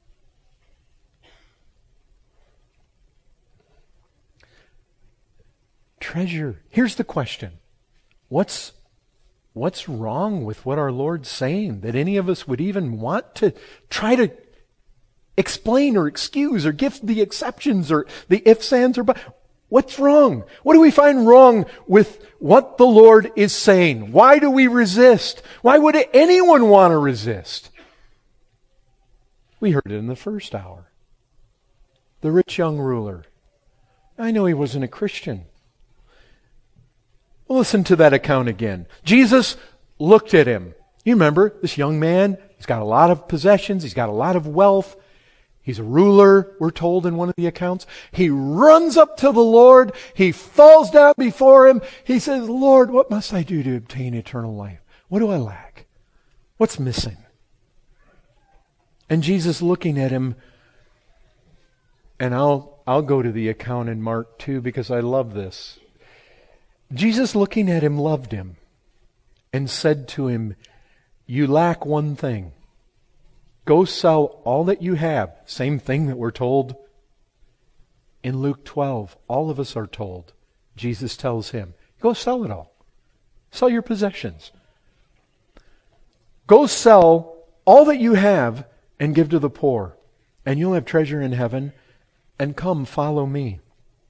Treasure. Here's the question. What's, what's wrong with what our Lord's saying that any of us would even want to try to explain or excuse or give the exceptions or the ifs, ands, or buts? What's wrong? What do we find wrong with what the Lord is saying? Why do we resist? Why would anyone want to resist? We heard it in the first hour. The rich young ruler. I know he wasn't a Christian. Listen to that account again. Jesus looked at him. You remember, this young man, he's got a lot of possessions, he's got a lot of wealth. He's a ruler, we're told in one of the accounts. He runs up to the Lord. He falls down before Him. He says, Lord, what must I do to obtain eternal life? What do I lack? What's missing? And Jesus looking at him, and I'll, I'll go to the account in Mark two because I love this. Jesus looking at him loved him and said to him, you lack one thing. Go sell all that you have. Same thing that we're told in Luke twelve. All of us are told. Jesus tells him, go sell it all. Sell your possessions. Go sell all that you have and give to the poor, and you'll have treasure in heaven. And come, follow me.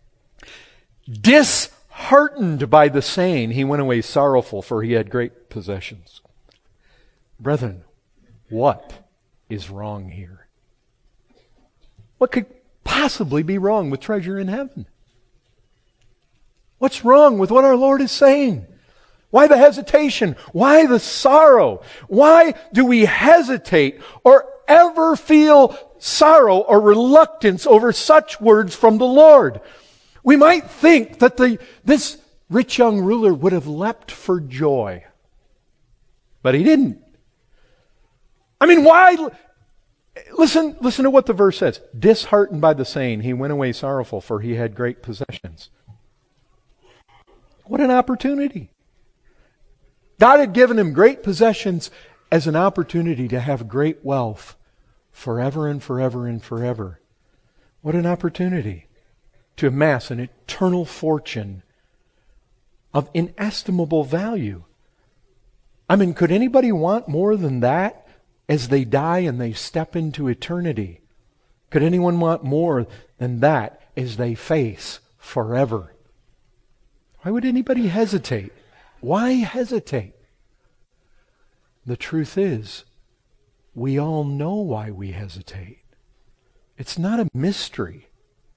Disheartened by the saying, he went away sorrowful, for he had great possessions. Brethren, what is wrong here? What could possibly be wrong with treasure in heaven? What's wrong with what our Lord is saying? Why the hesitation? Why the sorrow? Why do we hesitate or ever feel sorrow or reluctance over such words from the Lord? We might think that the this rich young ruler would have leapt for joy, but he didn't. I mean, why? Listen, listen to what the verse says. Disheartened by the saying, he went away sorrowful, for he had great possessions. What an opportunity. God had given him great possessions as an opportunity to have great wealth forever and forever and forever. What an opportunity to amass an eternal fortune of inestimable value. I mean, could anybody want more than that? As they die and they step into eternity. Could anyone want more than that as they face forever? Why would anybody hesitate? Why hesitate? The truth is, we all know why we hesitate. It's not a mystery.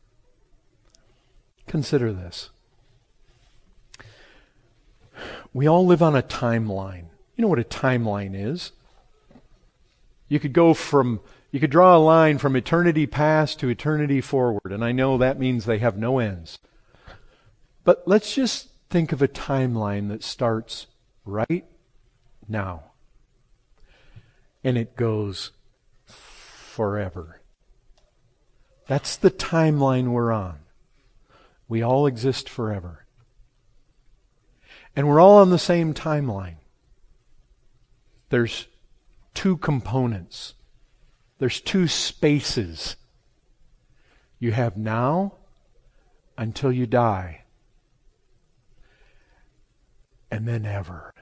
Consider this. We all live on a timeline. You know what a timeline is? You could go from, you could draw a line from eternity past to eternity forward, and I know that means they have no ends. But let's just think of a timeline that starts right now. And it goes forever. That's the timeline we're on. We all exist forever. And we're all on the same timeline. There's two components. There's two spaces. You have now until you die. And then ever.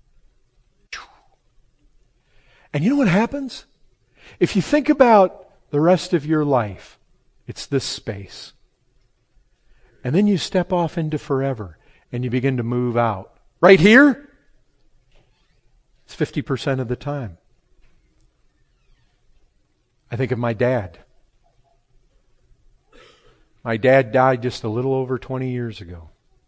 And you know what happens? If you think about the rest of your life, it's this space. And then you step off into forever and you begin to move out. Right here, it's fifty percent of the time. I think of my dad. My dad died just a little over twenty years ago.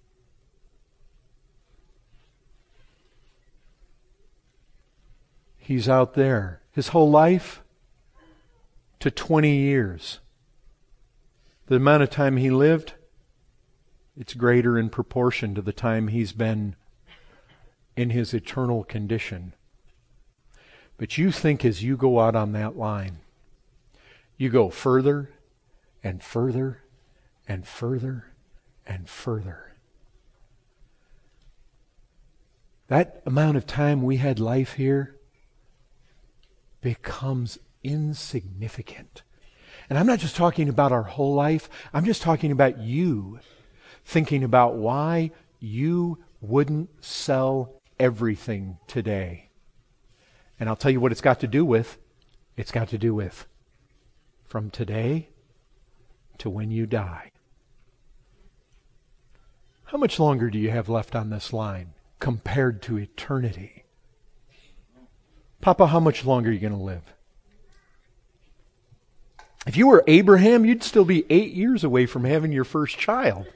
He's out there. His whole life to twenty years. The amount of time he lived, it's greater in proportion to the time he's been in his eternal condition. But you think as you go out on that line, you go further and further and further and further. That amount of time we had life here becomes insignificant. And I'm not just talking about our whole life. I'm just talking about you thinking about why you wouldn't sell everything today. And I'll tell you what it's got to do with. It's got to do with from today to when you die. How much longer do you have left on this line compared to eternity? Papa, how much longer are you going to live? If you were Abraham, you'd still be eight years away from having your first child.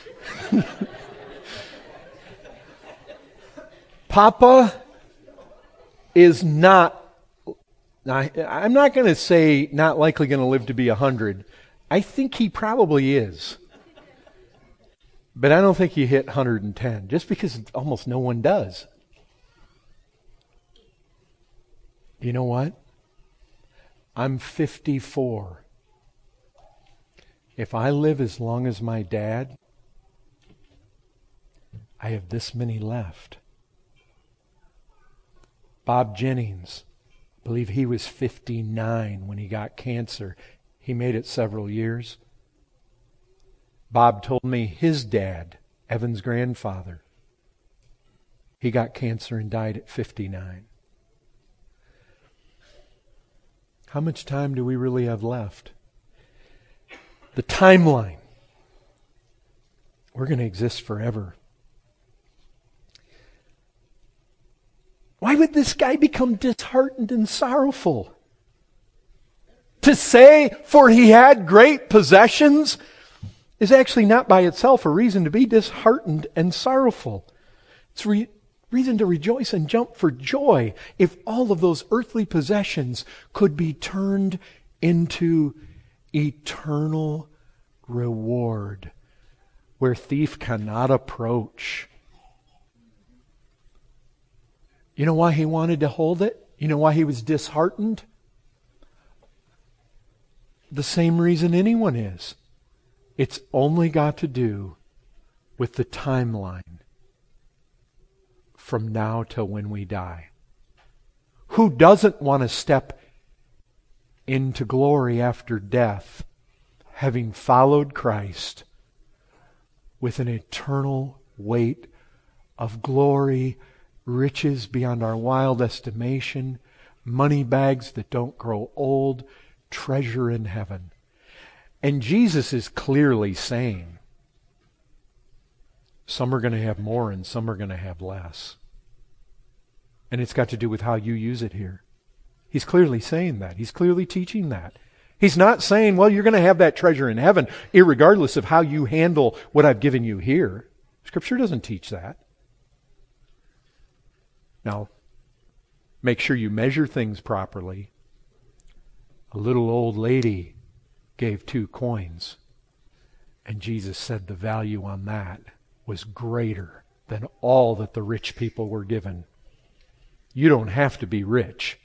Papa is not, I'm not going to say not likely going to live to be a hundred. I think he probably is. But I don't think he hit one hundred ten, just because almost no one does. You know what? I'm fifty-four. If I live as long as my dad, I have this many left. Bob Jennings, I believe he was fifty-nine when he got cancer. He made it several years. Bob told me his dad, Evan's grandfather, he got cancer and died at fifty-nine. How much time do we really have left? The timeline. We're going to exist forever. Why would this guy become disheartened and sorrowful? To say, for he had great possessions, is actually not by itself a reason to be disheartened and sorrowful. It's re- reason to rejoice and jump for joy if all of those earthly possessions could be turned into eternal reward where thief cannot approach. You know why he wanted to hold it? You know why he was disheartened? The same reason anyone is. It's only got to do with the timeline from now till when we die. Who doesn't want to step into glory after death, having followed Christ with an eternal weight of glory, riches beyond our wild estimation, money bags that don't grow old, treasure in heaven? And Jesus is clearly saying, some are going to have more and some are going to have less. And it's got to do with how you use it here. He's clearly saying that. He's clearly teaching that. He's not saying, well, you're going to have that treasure in heaven, irregardless of how you handle what I've given you here. Scripture doesn't teach that. Now, make sure you measure things properly. A little old lady gave two coins, and Jesus said the value on that was greater than all that the rich people were given. You don't have to be rich.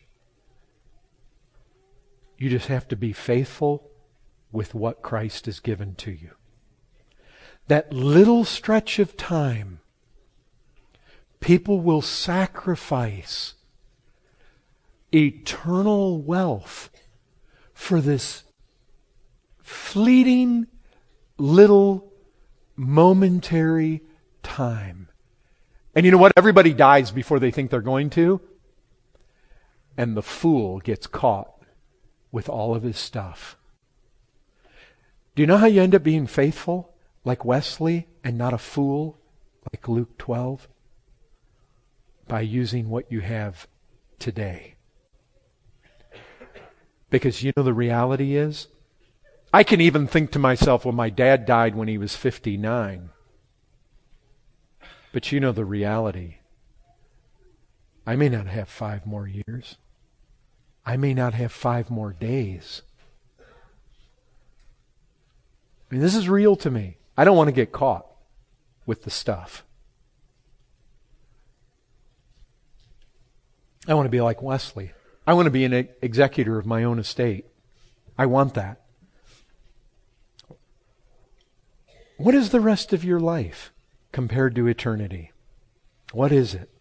You just have to be faithful with what Christ has given to you. That little stretch of time, people will sacrifice eternal wealth for this fleeting little momentary time. And you know what? Everybody dies before they think they're going to. And the fool gets caught with all of his stuff. Do you know how you end up being faithful like Wesley and not a fool like Luke twelve? By using what you have today. Because you know the reality is, I can even think to myself, well, my dad died when he was fifty-nine. But you know the reality. I may not have five more years. I may not have five more days. I mean, this is real to me. I don't want to get caught with the stuff. I want to be like Wesley. I want to be an executor of my own estate. I want that. What is the rest of your life compared to eternity? What is it?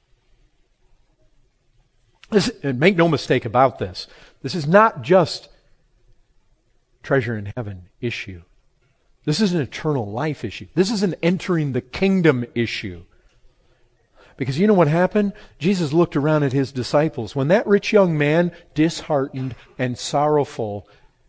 This, and make no mistake about this. This is not just treasure in heaven issue. This is an eternal life issue. This is an entering the kingdom issue. Because you know what happened? Jesus looked around at his disciples. When that rich young man, disheartened and sorrowful,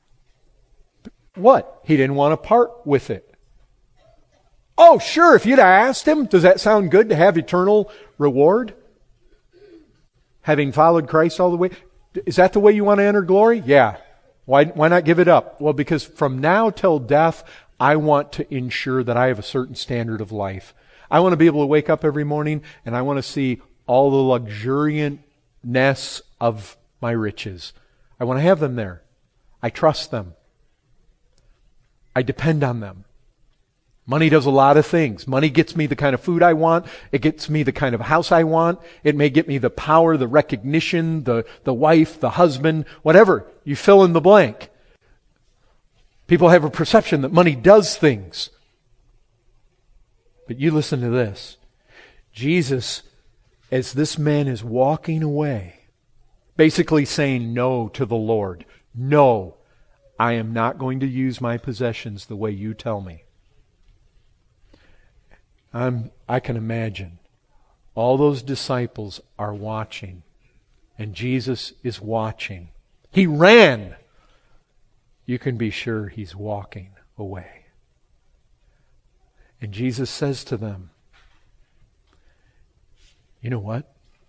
what? He didn't want to part with it. Oh, sure, if you'd asked him, does that sound good to have eternal reward? Having followed Christ all the way? Is that the way you want to enter glory? Yeah. Why, why not give it up? Well, because from now till death, I want to ensure that I have a certain standard of life. I want to be able to wake up every morning and I want to see all the luxuriantness of my riches. I want to have them there. I trust them. I depend on them. Money does a lot of things. Money gets me the kind of food I want. It gets me the kind of house I want. It may get me the power, the recognition, the, the wife, the husband, whatever. You fill in the blank. People have a perception that money does things. But you listen to this. Jesus, as this man is walking away, basically saying no to the Lord. No, I am not going to use my possessions the way you tell me. I'm, I can imagine all those disciples are watching, and Jesus is watching. He ran. You can be sure he's walking away. And Jesus says to them, you know what?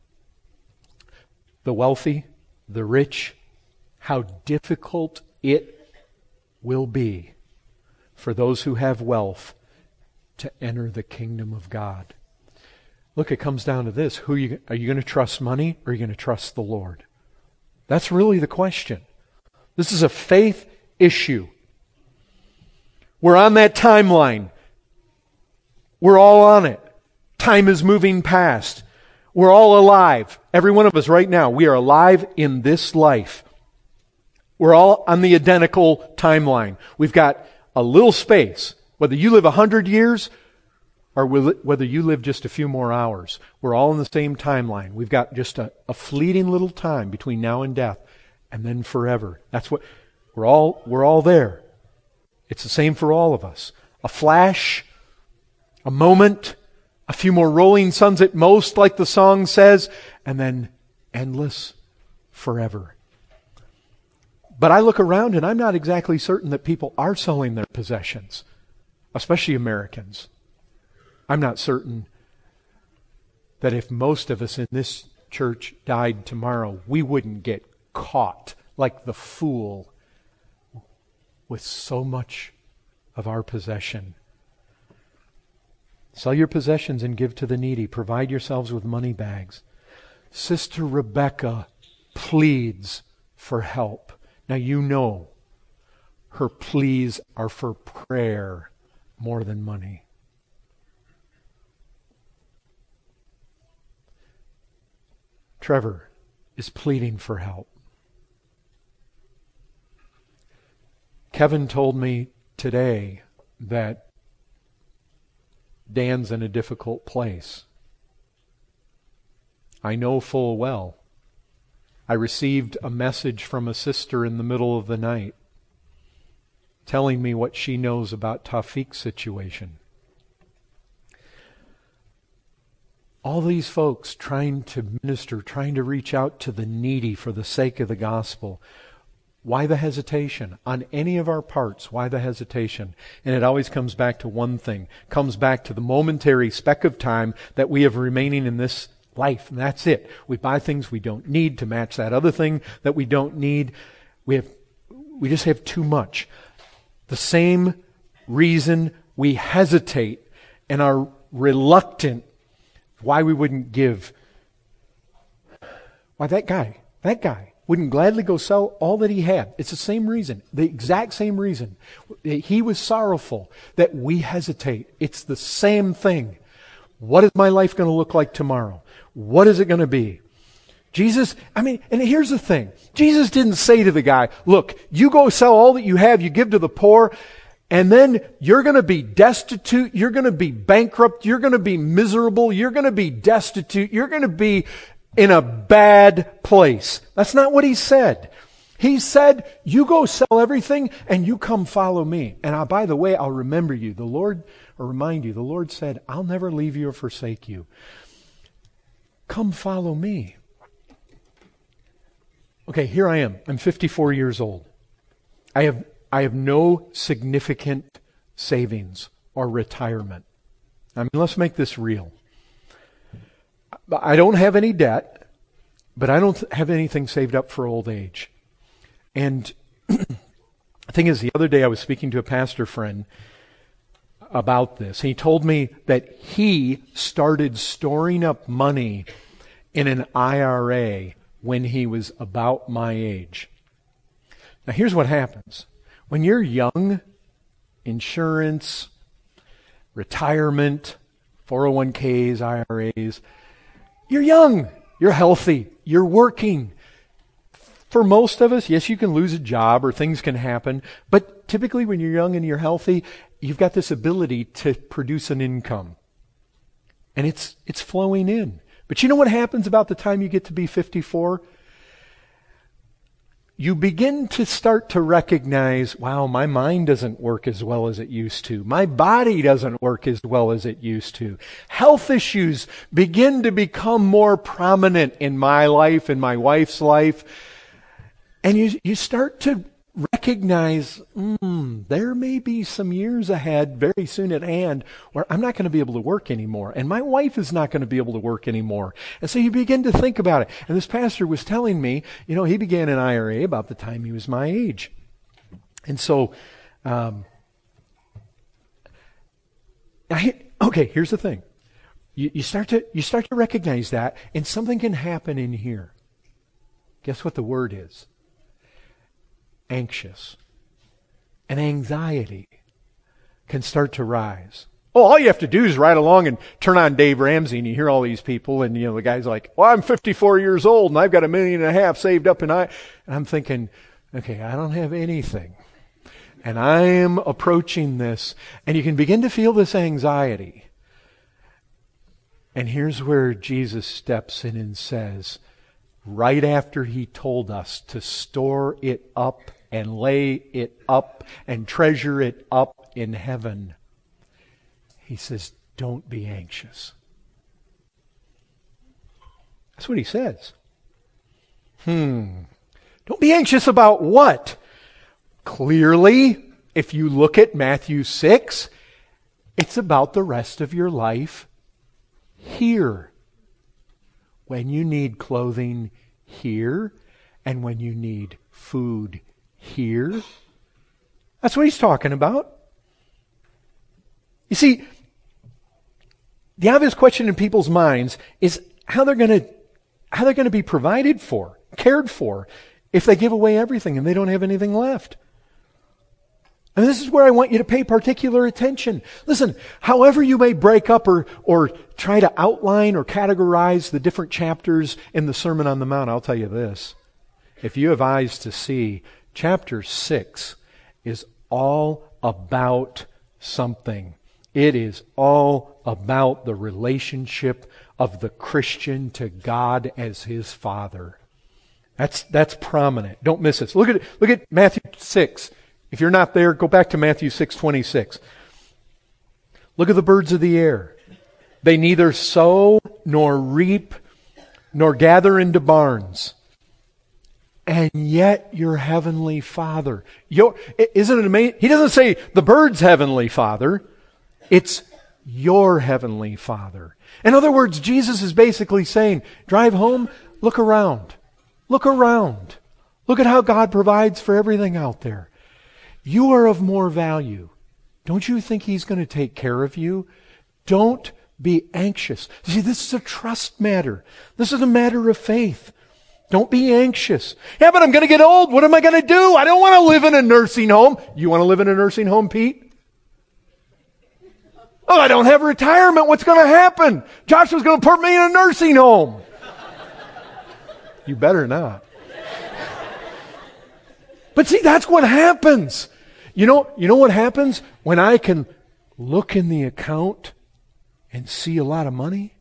The wealthy, the rich, how difficult it will be for those who have wealth to enter the kingdom of God. Look, it comes down to this. Who are you, are you going to trust money or are you going to trust the Lord? That's really the question. This is a faith issue. We're on that timeline. We're all on it. Time is moving past. We're all alive. Every one of us right now, we are alive in this life. We're all on the identical timeline. We've got a little space. Whether you live a hundred years or whether you live just a few more hours, we're all in the same timeline. We've got just a, a fleeting little time between now and death, and then forever. That's what we're all we're all there. It's the same for all of us. A flash, a moment, a few more rolling suns at most, like the song says, and then endless forever. But I look around and I'm not exactly certain that people are selling their possessions, especially Americans. I'm not certain that if most of us in this church died tomorrow, we wouldn't get caught like the fool with so much of our possession. Sell your possessions and give to the needy. Provide yourselves with money bags. Sister Rebecca pleads for help. Now you know her pleas are for prayer more than money. Trevor is pleading for help. Kevin told me today that Dan's in a difficult place. I know full well. I received a message from a sister in the middle of the night telling me what she knows about Tawfiq's situation. All these folks trying to minister, trying to reach out to the needy for the sake of the gospel. Why the hesitation? On any of our parts, why the hesitation? And it always comes back to one thing. Comes back to the momentary speck of time that we have remaining in this life. And that's it. We buy things we don't need to match that other thing that we don't need. We have, we just have too much. The same reason we hesitate and are reluctant why we wouldn't give. Why that guy, that guy wouldn't gladly go sell all that he had. It's the same reason, the exact same reason. He was sorrowful that we hesitate. It's the same thing. What is my life going to look like tomorrow? What is it going to be? Jesus, I mean, and here's the thing. Jesus didn't say to the guy, look, you go sell all that you have, you give to the poor, and then you're going to be destitute, you're going to be bankrupt, you're going to be miserable, you're going to be destitute, you're going to be in a bad place. That's not what he said. He said, you go sell everything and you come follow me. And I, by the way, I'll remember you. The Lord, or remind you, the Lord said, I'll never leave you or forsake you. Come follow me. Okay, here I am. I'm fifty-four years old. I have I have no significant savings or retirement. I mean, let's make this real. I don't have any debt, but I don't have anything saved up for old age. And the thing is, the other day I was speaking to a pastor friend about this. He told me that he started storing up money in an I R A when he was about my age. Now here's what happens. When you're young, insurance, retirement, four oh one k's, I R A's, you're young, you're healthy, you're working. For most of us, yes, you can lose a job or things can happen, but typically when you're young and you're healthy, you've got this ability to produce an income. And it's it's flowing in. But you know what happens about the time you get to be fifty-four? You begin to start to recognize, wow, my mind doesn't work as well as it used to. My body doesn't work as well as it used to. Health issues begin to become more prominent in my life, in my wife's life. And you, you start to recognize, mm, there may be some years ahead, very soon at hand, where I'm not going to be able to work anymore. And my wife is not going to be able to work anymore. And so you begin to think about it. And this pastor was telling me, you know, he began an I R A about the time he was my age. And so, um, I, okay, here's the thing. You, you start to, you start to recognize that, and something can happen in here. Guess what the word is? Anxious. And anxiety can start to rise. Oh, all you have to do is ride along and turn on Dave Ramsey and you hear all these people and, you know, the guy's like, well, I'm fifty-four years old and I've got a million and a half saved up and I, and I'm thinking, okay, I don't have anything. And I am approaching this, and you can begin to feel this anxiety. And here's where Jesus steps in and says, right after he told us to store it up and lay it up and treasure it up in heaven, he says, don't be anxious. That's what he says. Hmm. Don't be anxious about what? Clearly, if you look at Matthew six, it's about the rest of your life here. When you need clothing here, and when you need food here. That's what he's talking about. You see, the obvious question in people's minds is how they're going to how they're going to be provided for, cared for, if they give away everything and they don't have anything left. And this is where I want you to pay particular attention. Listen, however you may break up or, or try to outline or categorize the different chapters in the Sermon on the Mount, I'll tell you this. If you have eyes to see, chapter six is all about something. It is all about the relationship of the Christian to God as his Father. That's that's prominent. Don't miss this. Look at look at Matthew six. If you're not there, go back to Matthew six twenty-six. Look at the birds of the air. They neither sow nor reap nor gather into barns. And yet your heavenly Father. Your, isn't it amazing? He doesn't say the bird's heavenly Father. It's your heavenly Father. In other words, Jesus is basically saying, drive home, look around. Look around. Look at how God provides for everything out there. You are of more value. Don't you think He's going to take care of you? Don't be anxious. See, this is a trust matter. This is a matter of faith. Don't be anxious. Yeah, but I'm going to get old. What am I going to do? I don't want to live in a nursing home. You want to live in a nursing home, Pete? Oh, I don't have retirement. What's going to happen? Joshua's going to put me in a nursing home. You better not. But see, that's what happens. You know, you know what happens when I can look in the account and see a lot of money?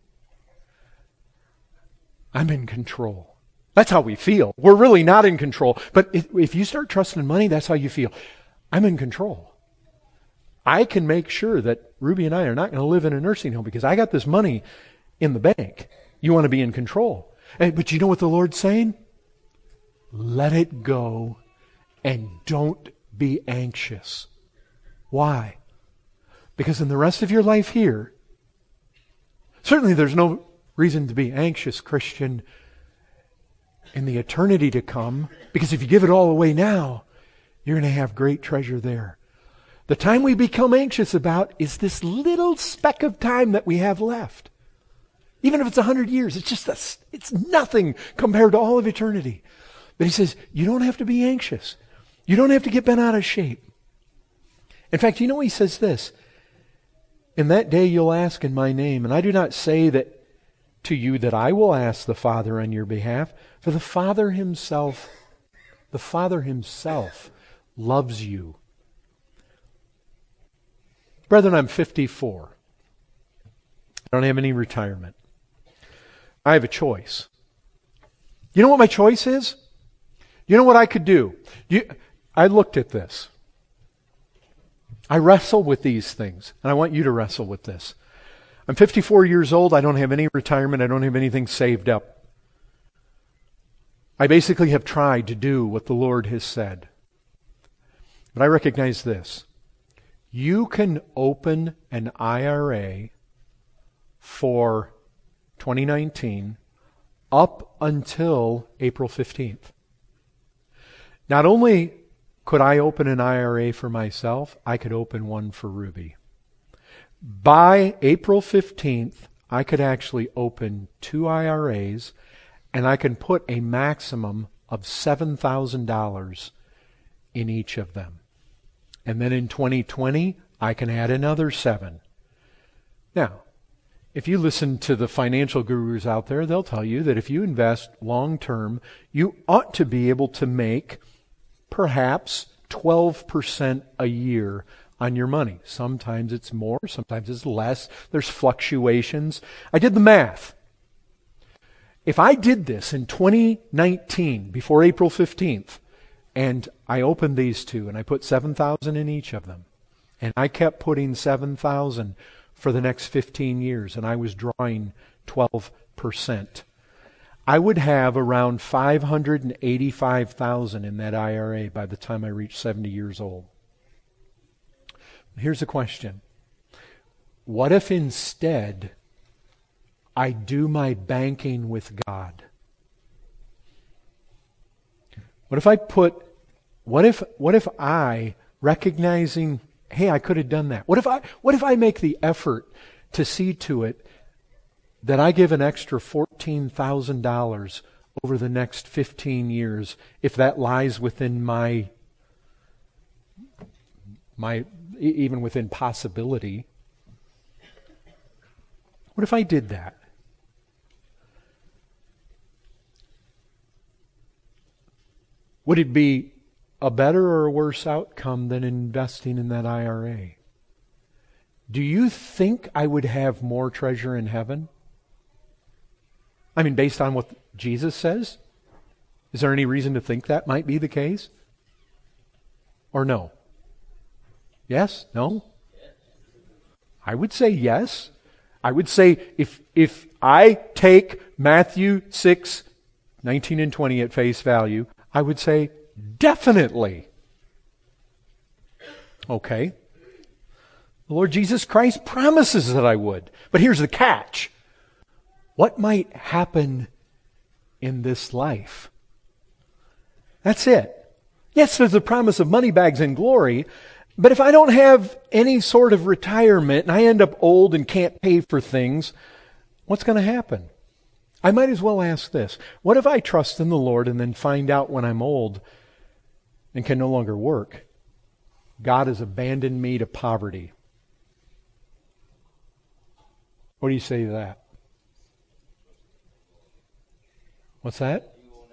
I'm in control. That's how we feel. We're really not in control. But if, if you start trusting money, that's how you feel. I'm in control. I can make sure that Ruby and I are not going to live in a nursing home because I got this money in the bank. You want to be in control. And, but you know what the Lord's saying? Let it go and don't be anxious. Why? Because in the rest of your life here, certainly there's no reason to be anxious, Christian, in the eternity to come, because if you give it all away now, you're going to have great treasure there. The time we become anxious about is this little speck of time that we have left. Even if it's a hundred years, it's just a, it's nothing compared to all of eternity. But he says, you don't have to be anxious. You don't have to get bent out of shape. In fact, you know he says this, in that day you'll ask in my name, and I do not say that to you that I will ask the Father on your behalf, for the Father himself, the Father himself loves you. Brethren, I'm fifty-four. I don't have any retirement. I have a choice. You know what my choice is? You know what I could do? You, I looked at this. I wrestle with these things, and I want you to wrestle with this. I'm fifty-four years old. I don't have any retirement. I don't have anything saved up. I basically have tried to do what the Lord has said. But I recognize this. You can open an I R A for twenty nineteen up until April fifteenth. Not only could I open an I R A for myself, I could open one for Ruby. By April fifteenth, I could actually open two I R As, and I can put a maximum of seven thousand dollars in each of them. And then in twenty twenty, I can add another seven. Now, if you listen to the financial gurus out there, they'll tell you that if you invest long term, you ought to be able to make perhaps twelve percent a year on your money. Sometimes it's more, sometimes it's less. There's fluctuations. I did the math. If I did this in twenty nineteen, before April fifteenth, and I opened these two and I put seven thousand in each of them, and I kept putting seven thousand for the next fifteen years, and I was drawing twelve percent, I would have around five hundred eighty-five thousand in that I R A by the time I reached seventy years old. Here's a question. What if instead I do my banking with God? What if I put, what if, what if I, recognizing, hey, I could have done that. What if I, what if I make the effort to see to it that I give an extra fourteen thousand dollars over the next fifteen years, if that lies within my my even within possibility. What if I did that? Would it be a better or a worse outcome than investing in that I R A? Do you think I would have more treasure in heaven? I mean, based on what Jesus says? Is there any reason to think that might be the case? Or no? Yes? No? I would say yes. I would say if if I take Matthew six, nineteen and twenty at face value, I would say definitely. Okay. The Lord Jesus Christ promises that I would. But here's the catch. What might happen in this life? That's it. Yes, there's a promise of money bags and glory, but if I don't have any sort of retirement and I end up old and can't pay for things, what's going to happen? I might as well ask this. What if I trust in the Lord and then find out when I'm old and can no longer work, God has abandoned me to poverty? What do you say to that? What's that?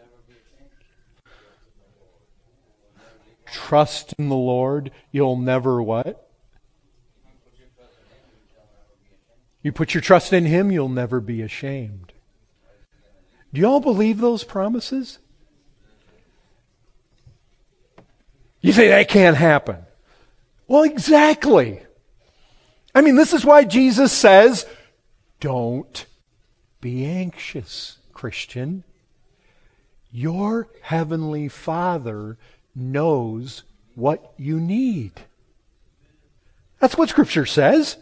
Trust in the Lord, you'll never what? You put your trust in Him, you'll never be ashamed. Do you all believe those promises? You say that can't happen. Well, exactly. I mean, this is why Jesus says, don't be anxious, Christian. Your Heavenly Father knows what you need. That's what Scripture says.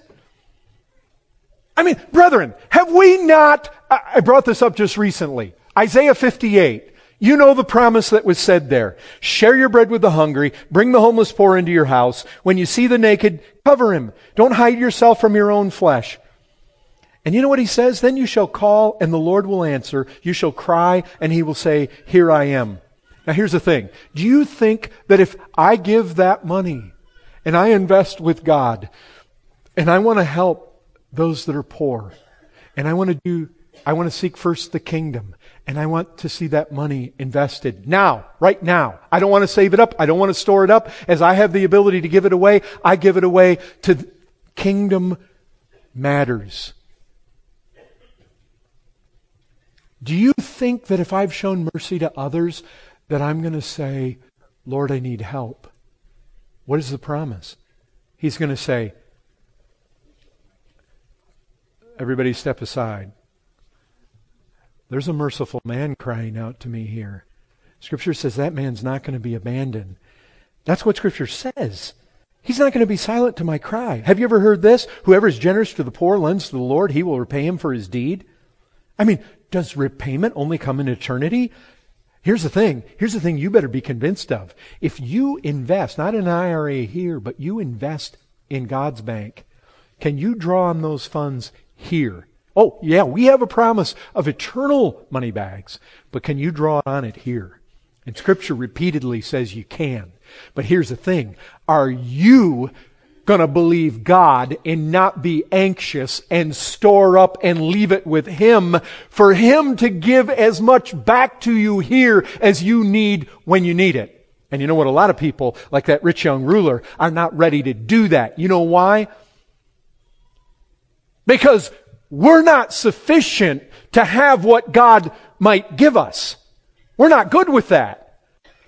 I mean, brethren, have we not, I brought this up just recently, Isaiah fifty-eight. You know the promise that was said there. Share your bread with the hungry, bring the homeless poor into your house. When you see the naked, cover him. Don't hide yourself from your own flesh. And you know what he says? Then you shall call and the Lord will answer. You shall cry and He will say, here I am. Now here's the thing. Do you think that if I give that money and I invest with God and I want to help those that are poor and I want to do, I want to seek first the kingdom and I want to see that money invested now, right now. I don't want to save it up. I don't want to store it up. As I have the ability to give it away, I give it away to kingdom matters. Do you think that if I've shown mercy to others that I'm going to say, Lord, I need help? What is the promise? He's going to say, everybody step aside. There's a merciful man crying out to me here. Scripture says that man's not going to be abandoned. That's what Scripture says. He's not going to be silent to my cry. Have you ever heard this? Whoever is generous to the poor lends to the Lord, He will repay him for his deed. I mean, does repayment only come in eternity? Here's the thing. Here's the thing you better be convinced of. If you invest, not in an I R A here, but you invest in God's bank, can you draw on those funds here? Oh, yeah, we have a promise of eternal money bags, but can you draw on it here? And Scripture repeatedly says you can. But here's the thing. Are you going to believe God and not be anxious and store up and leave it with Him for Him to give as much back to you here as you need when you need it? And you know what? A lot of people, like that rich young ruler, are not ready to do that. You know why? Because we're not sufficient to have what God might give us. We're not good with that.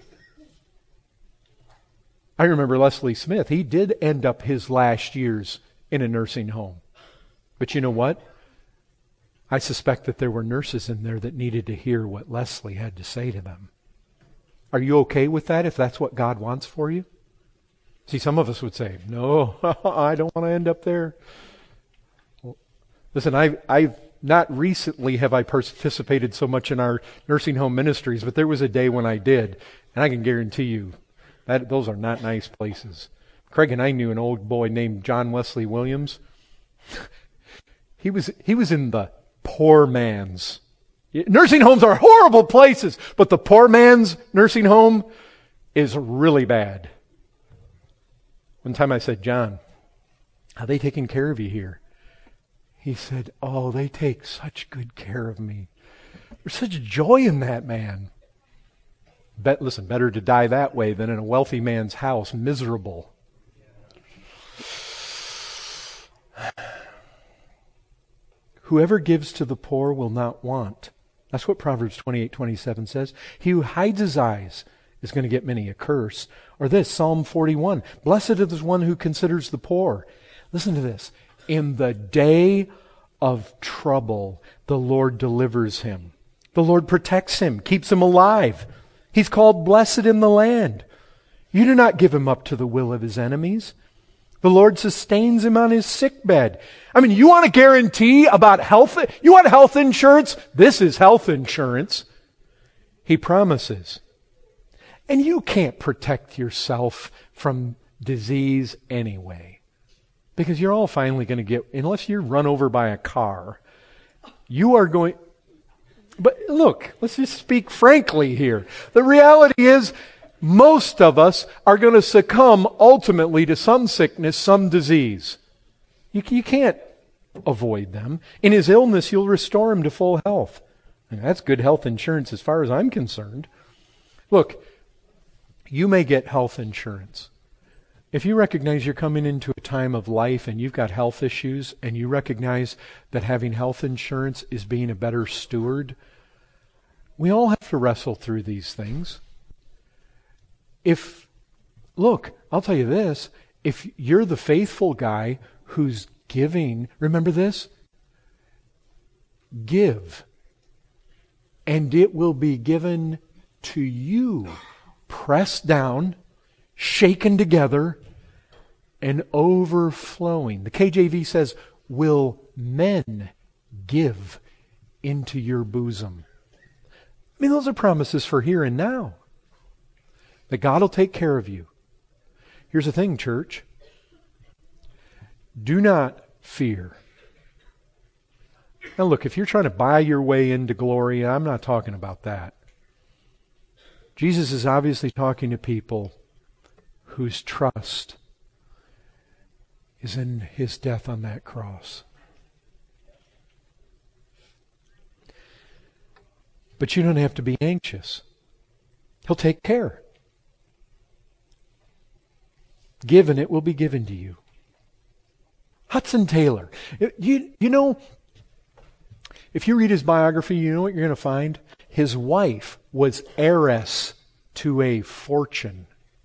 I remember Leslie Smith. He did end up his last years in a nursing home. But you know what? I suspect that there were nurses in there that needed to hear what Leslie had to say to them. Are you okay with that if that's what God wants for you? See, some of us would say, no, I don't want to end up there. Well, listen, I, I've not recently have I participated so much in our nursing home ministries, but there was a day when I did, and I can guarantee you that those are not nice places. Craig and I knew an old boy named John Wesley Williams. he was he was in the poor man's. Nursing homes are horrible places, but the poor man's nursing home is really bad. One time I said, John, are they taking care of you here? He said, oh, they take such good care of me. There's such joy in that man. Bet, listen, better to die that way than in a wealthy man's house, miserable. Whoever gives to the poor will not want. That's what Proverbs twenty-eight twenty-seven says. He who hides his eyes is going to get many a curse. Or this, Psalm forty-one. Blessed is one who considers the poor. Listen to this. In the day of trouble, the Lord delivers him. The Lord protects him, keeps him alive. He's called blessed in the land. You do not give him up to the will of his enemies. The Lord sustains him on his sick bed. I mean, you want a guarantee about health? You want health insurance? This is health insurance. He promises. And you can't protect yourself from disease anyway. Because you're all finally going to get, unless you're run over by a car, you are going... But look, let's just speak frankly here. The reality is, most of us are going to succumb ultimately to some sickness, some disease. You, you can't avoid them. In his illness, you'll restore him to full health. And that's good health insurance as far as I'm concerned. Look, you may get health insurance. If you recognize you're coming into a time of life and you've got health issues and you recognize that having health insurance is being a better steward, we all have to wrestle through these things. If, look, I'll tell you this, if you're the faithful guy who's giving, remember this? Give, and it will be given to you, pressed down, shaken together, and overflowing. The K J V says, will men give into your bosom? I mean, those are promises for here and now. That God will take care of you. Here's the thing, church. Do not fear. Now look, if you're trying to buy your way into glory, I'm not talking about that. Jesus is obviously talking to people whose trust is in his death on that cross. But you don't have to be anxious. He'll take care. Give and it will be given to you. Hudson Taylor. You, you know, if you read his biography, you know what you're going to find? His wife was heiress to a fortune.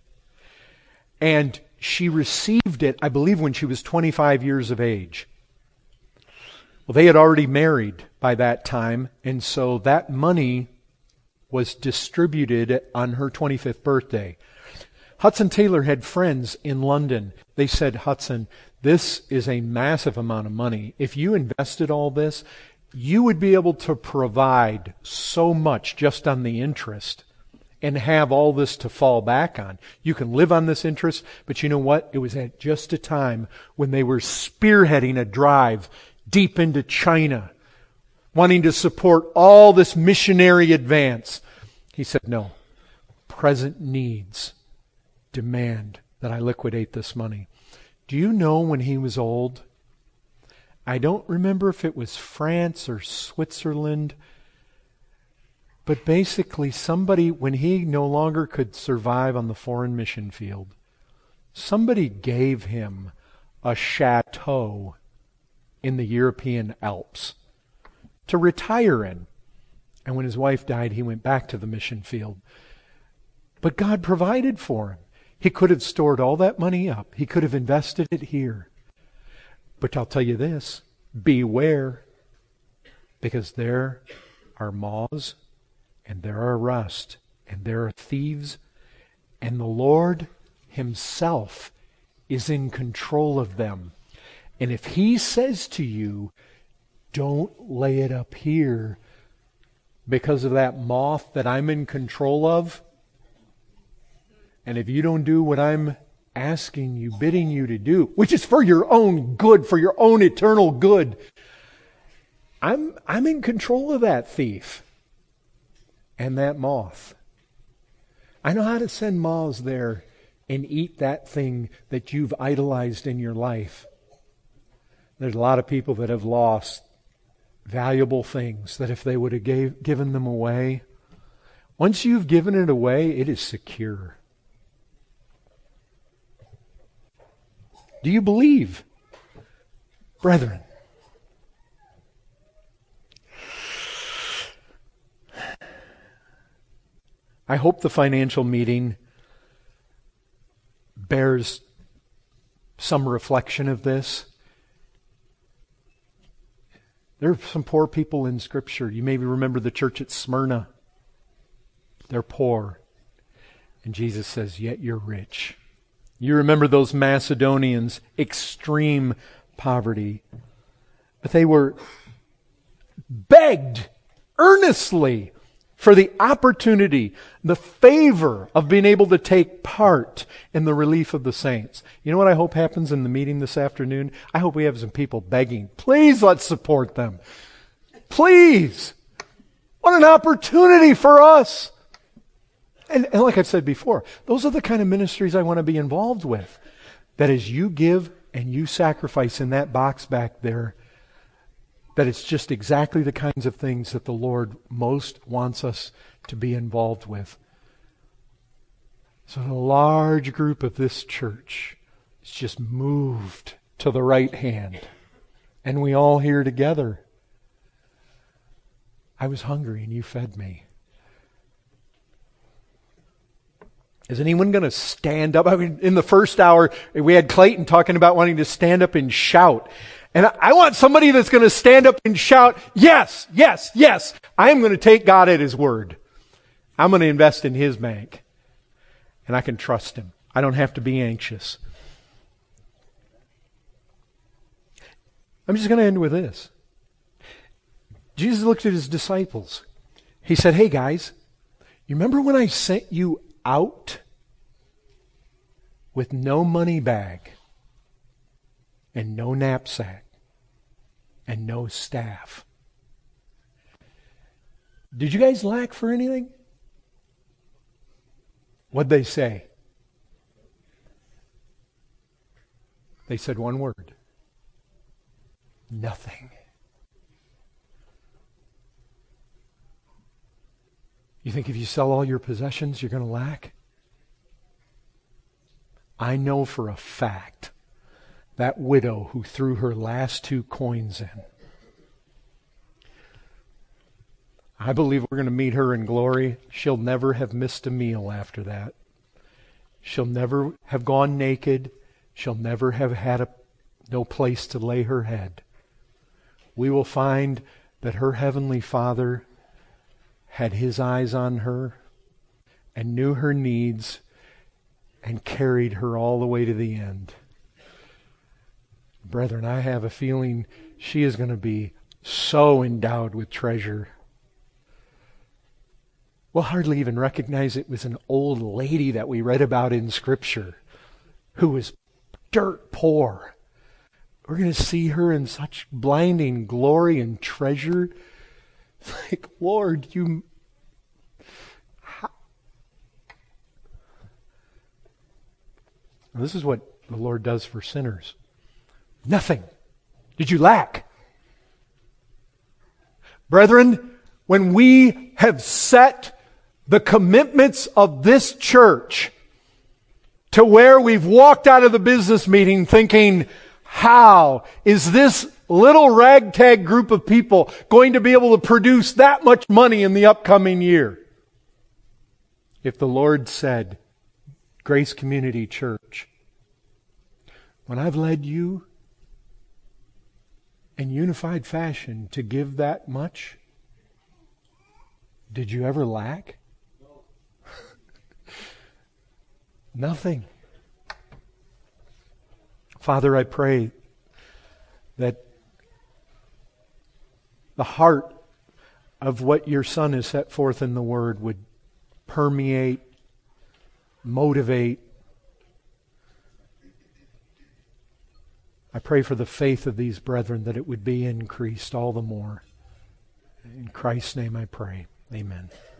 And she received it, I believe, when she was twenty-five years of age. Well, they had already married by that time, and so that money was distributed on her twenty-fifth birthday. Hudson Taylor had friends in London. They said, Hudson, this is a massive amount of money. If you invested all this, you would be able to provide so much just on the interest and have all this to fall back on. You can live on this interest, but you know what? It was at just a time when they were spearheading a drive deep into China, wanting to support all this missionary advance. He said, no, present needs demand that I liquidate this money. Do you know when he was old? I don't remember if it was France or Switzerland, but basically somebody, when he no longer could survive on the foreign mission field, somebody gave him a chateau in the European Alps to retire in. And when his wife died, he went back to the mission field. But God provided for him. He could have stored all that money up. He could have invested it here. But I'll tell you this, beware, because there are moths, and there are rust, and there are thieves, and the Lord himself is in control of them. And if he says to you, don't lay it up here because of that moth that I'm in control of, and if you don't do what I'm asking you, bidding you to do, which is for your own good, for your own eternal good, I'm I'm in control of that thief and that moth. I know how to send moths there and eat that thing that you've idolized in your life. There's a lot of people that have lost valuable things that if they would have gave, given them away, once you've given it away, it is secure. Do you believe, brethren? I hope the financial meeting bears some reflection of this. There are some poor people in Scripture. You maybe remember the church at Smyrna. They're poor. And Jesus says, yet you're rich. You remember those Macedonians, extreme poverty. But they were begged earnestly for the opportunity, the favor of being able to take part in the relief of the saints. You know what I hope happens in the meeting this afternoon? I hope we have some people begging, please let's support them. Please. What an opportunity for us. And, and like I've said before, those are the kind of ministries I want to be involved with. That as you give and you sacrifice in that box back there, that it's just exactly the kinds of things that the Lord most wants us to be involved with. So a large group of this church is just moved to the right hand. And we all here together. I was hungry and you fed me. Is anyone going to stand up? I mean, in the first hour, we had Clayton talking about wanting to stand up and shout. And I want somebody that's going to stand up and shout, yes, yes, yes. I am going to take God at His word. I'm going to invest in His bank. And I can trust Him. I don't have to be anxious. I'm just going to end with this. Jesus looked at His disciples. He said, hey guys, you remember when I sent you out with no money bag and no knapsack and no staff? Did you guys lack for anything? What'd they say? They said one word. Nothing. You think if you sell all your possessions, you're going to lack? I know for a fact that widow who threw her last two coins in, I believe we're going to meet her in glory. She'll never have missed a meal after that. She'll never have gone naked. She'll never have had a, no place to lay her head. We will find that her heavenly Father had His eyes on her and knew her needs and carried her all the way to the end. Brethren, I have a feeling she is going to be so endowed with treasure. We'll hardly even recognize it was an old lady that we read about in Scripture who was dirt poor. We're going to see her in such blinding glory and treasure. Like, Lord, you... How? This is what the Lord does for sinners. Nothing. Did you lack? Brethren, when we have set the commitments of this church to where we've walked out of the business meeting thinking, how is this little ragtag group of people going to be able to produce that much money in the upcoming year? If the Lord said, Grace Community Church, when I've led you in unified fashion to give that much, did you ever lack? Nothing. Father, I pray that the heart of what your Son has set forth in the Word would permeate, motivate. I pray for the faith of these brethren that it would be increased all the more. In Christ's name I pray. Amen.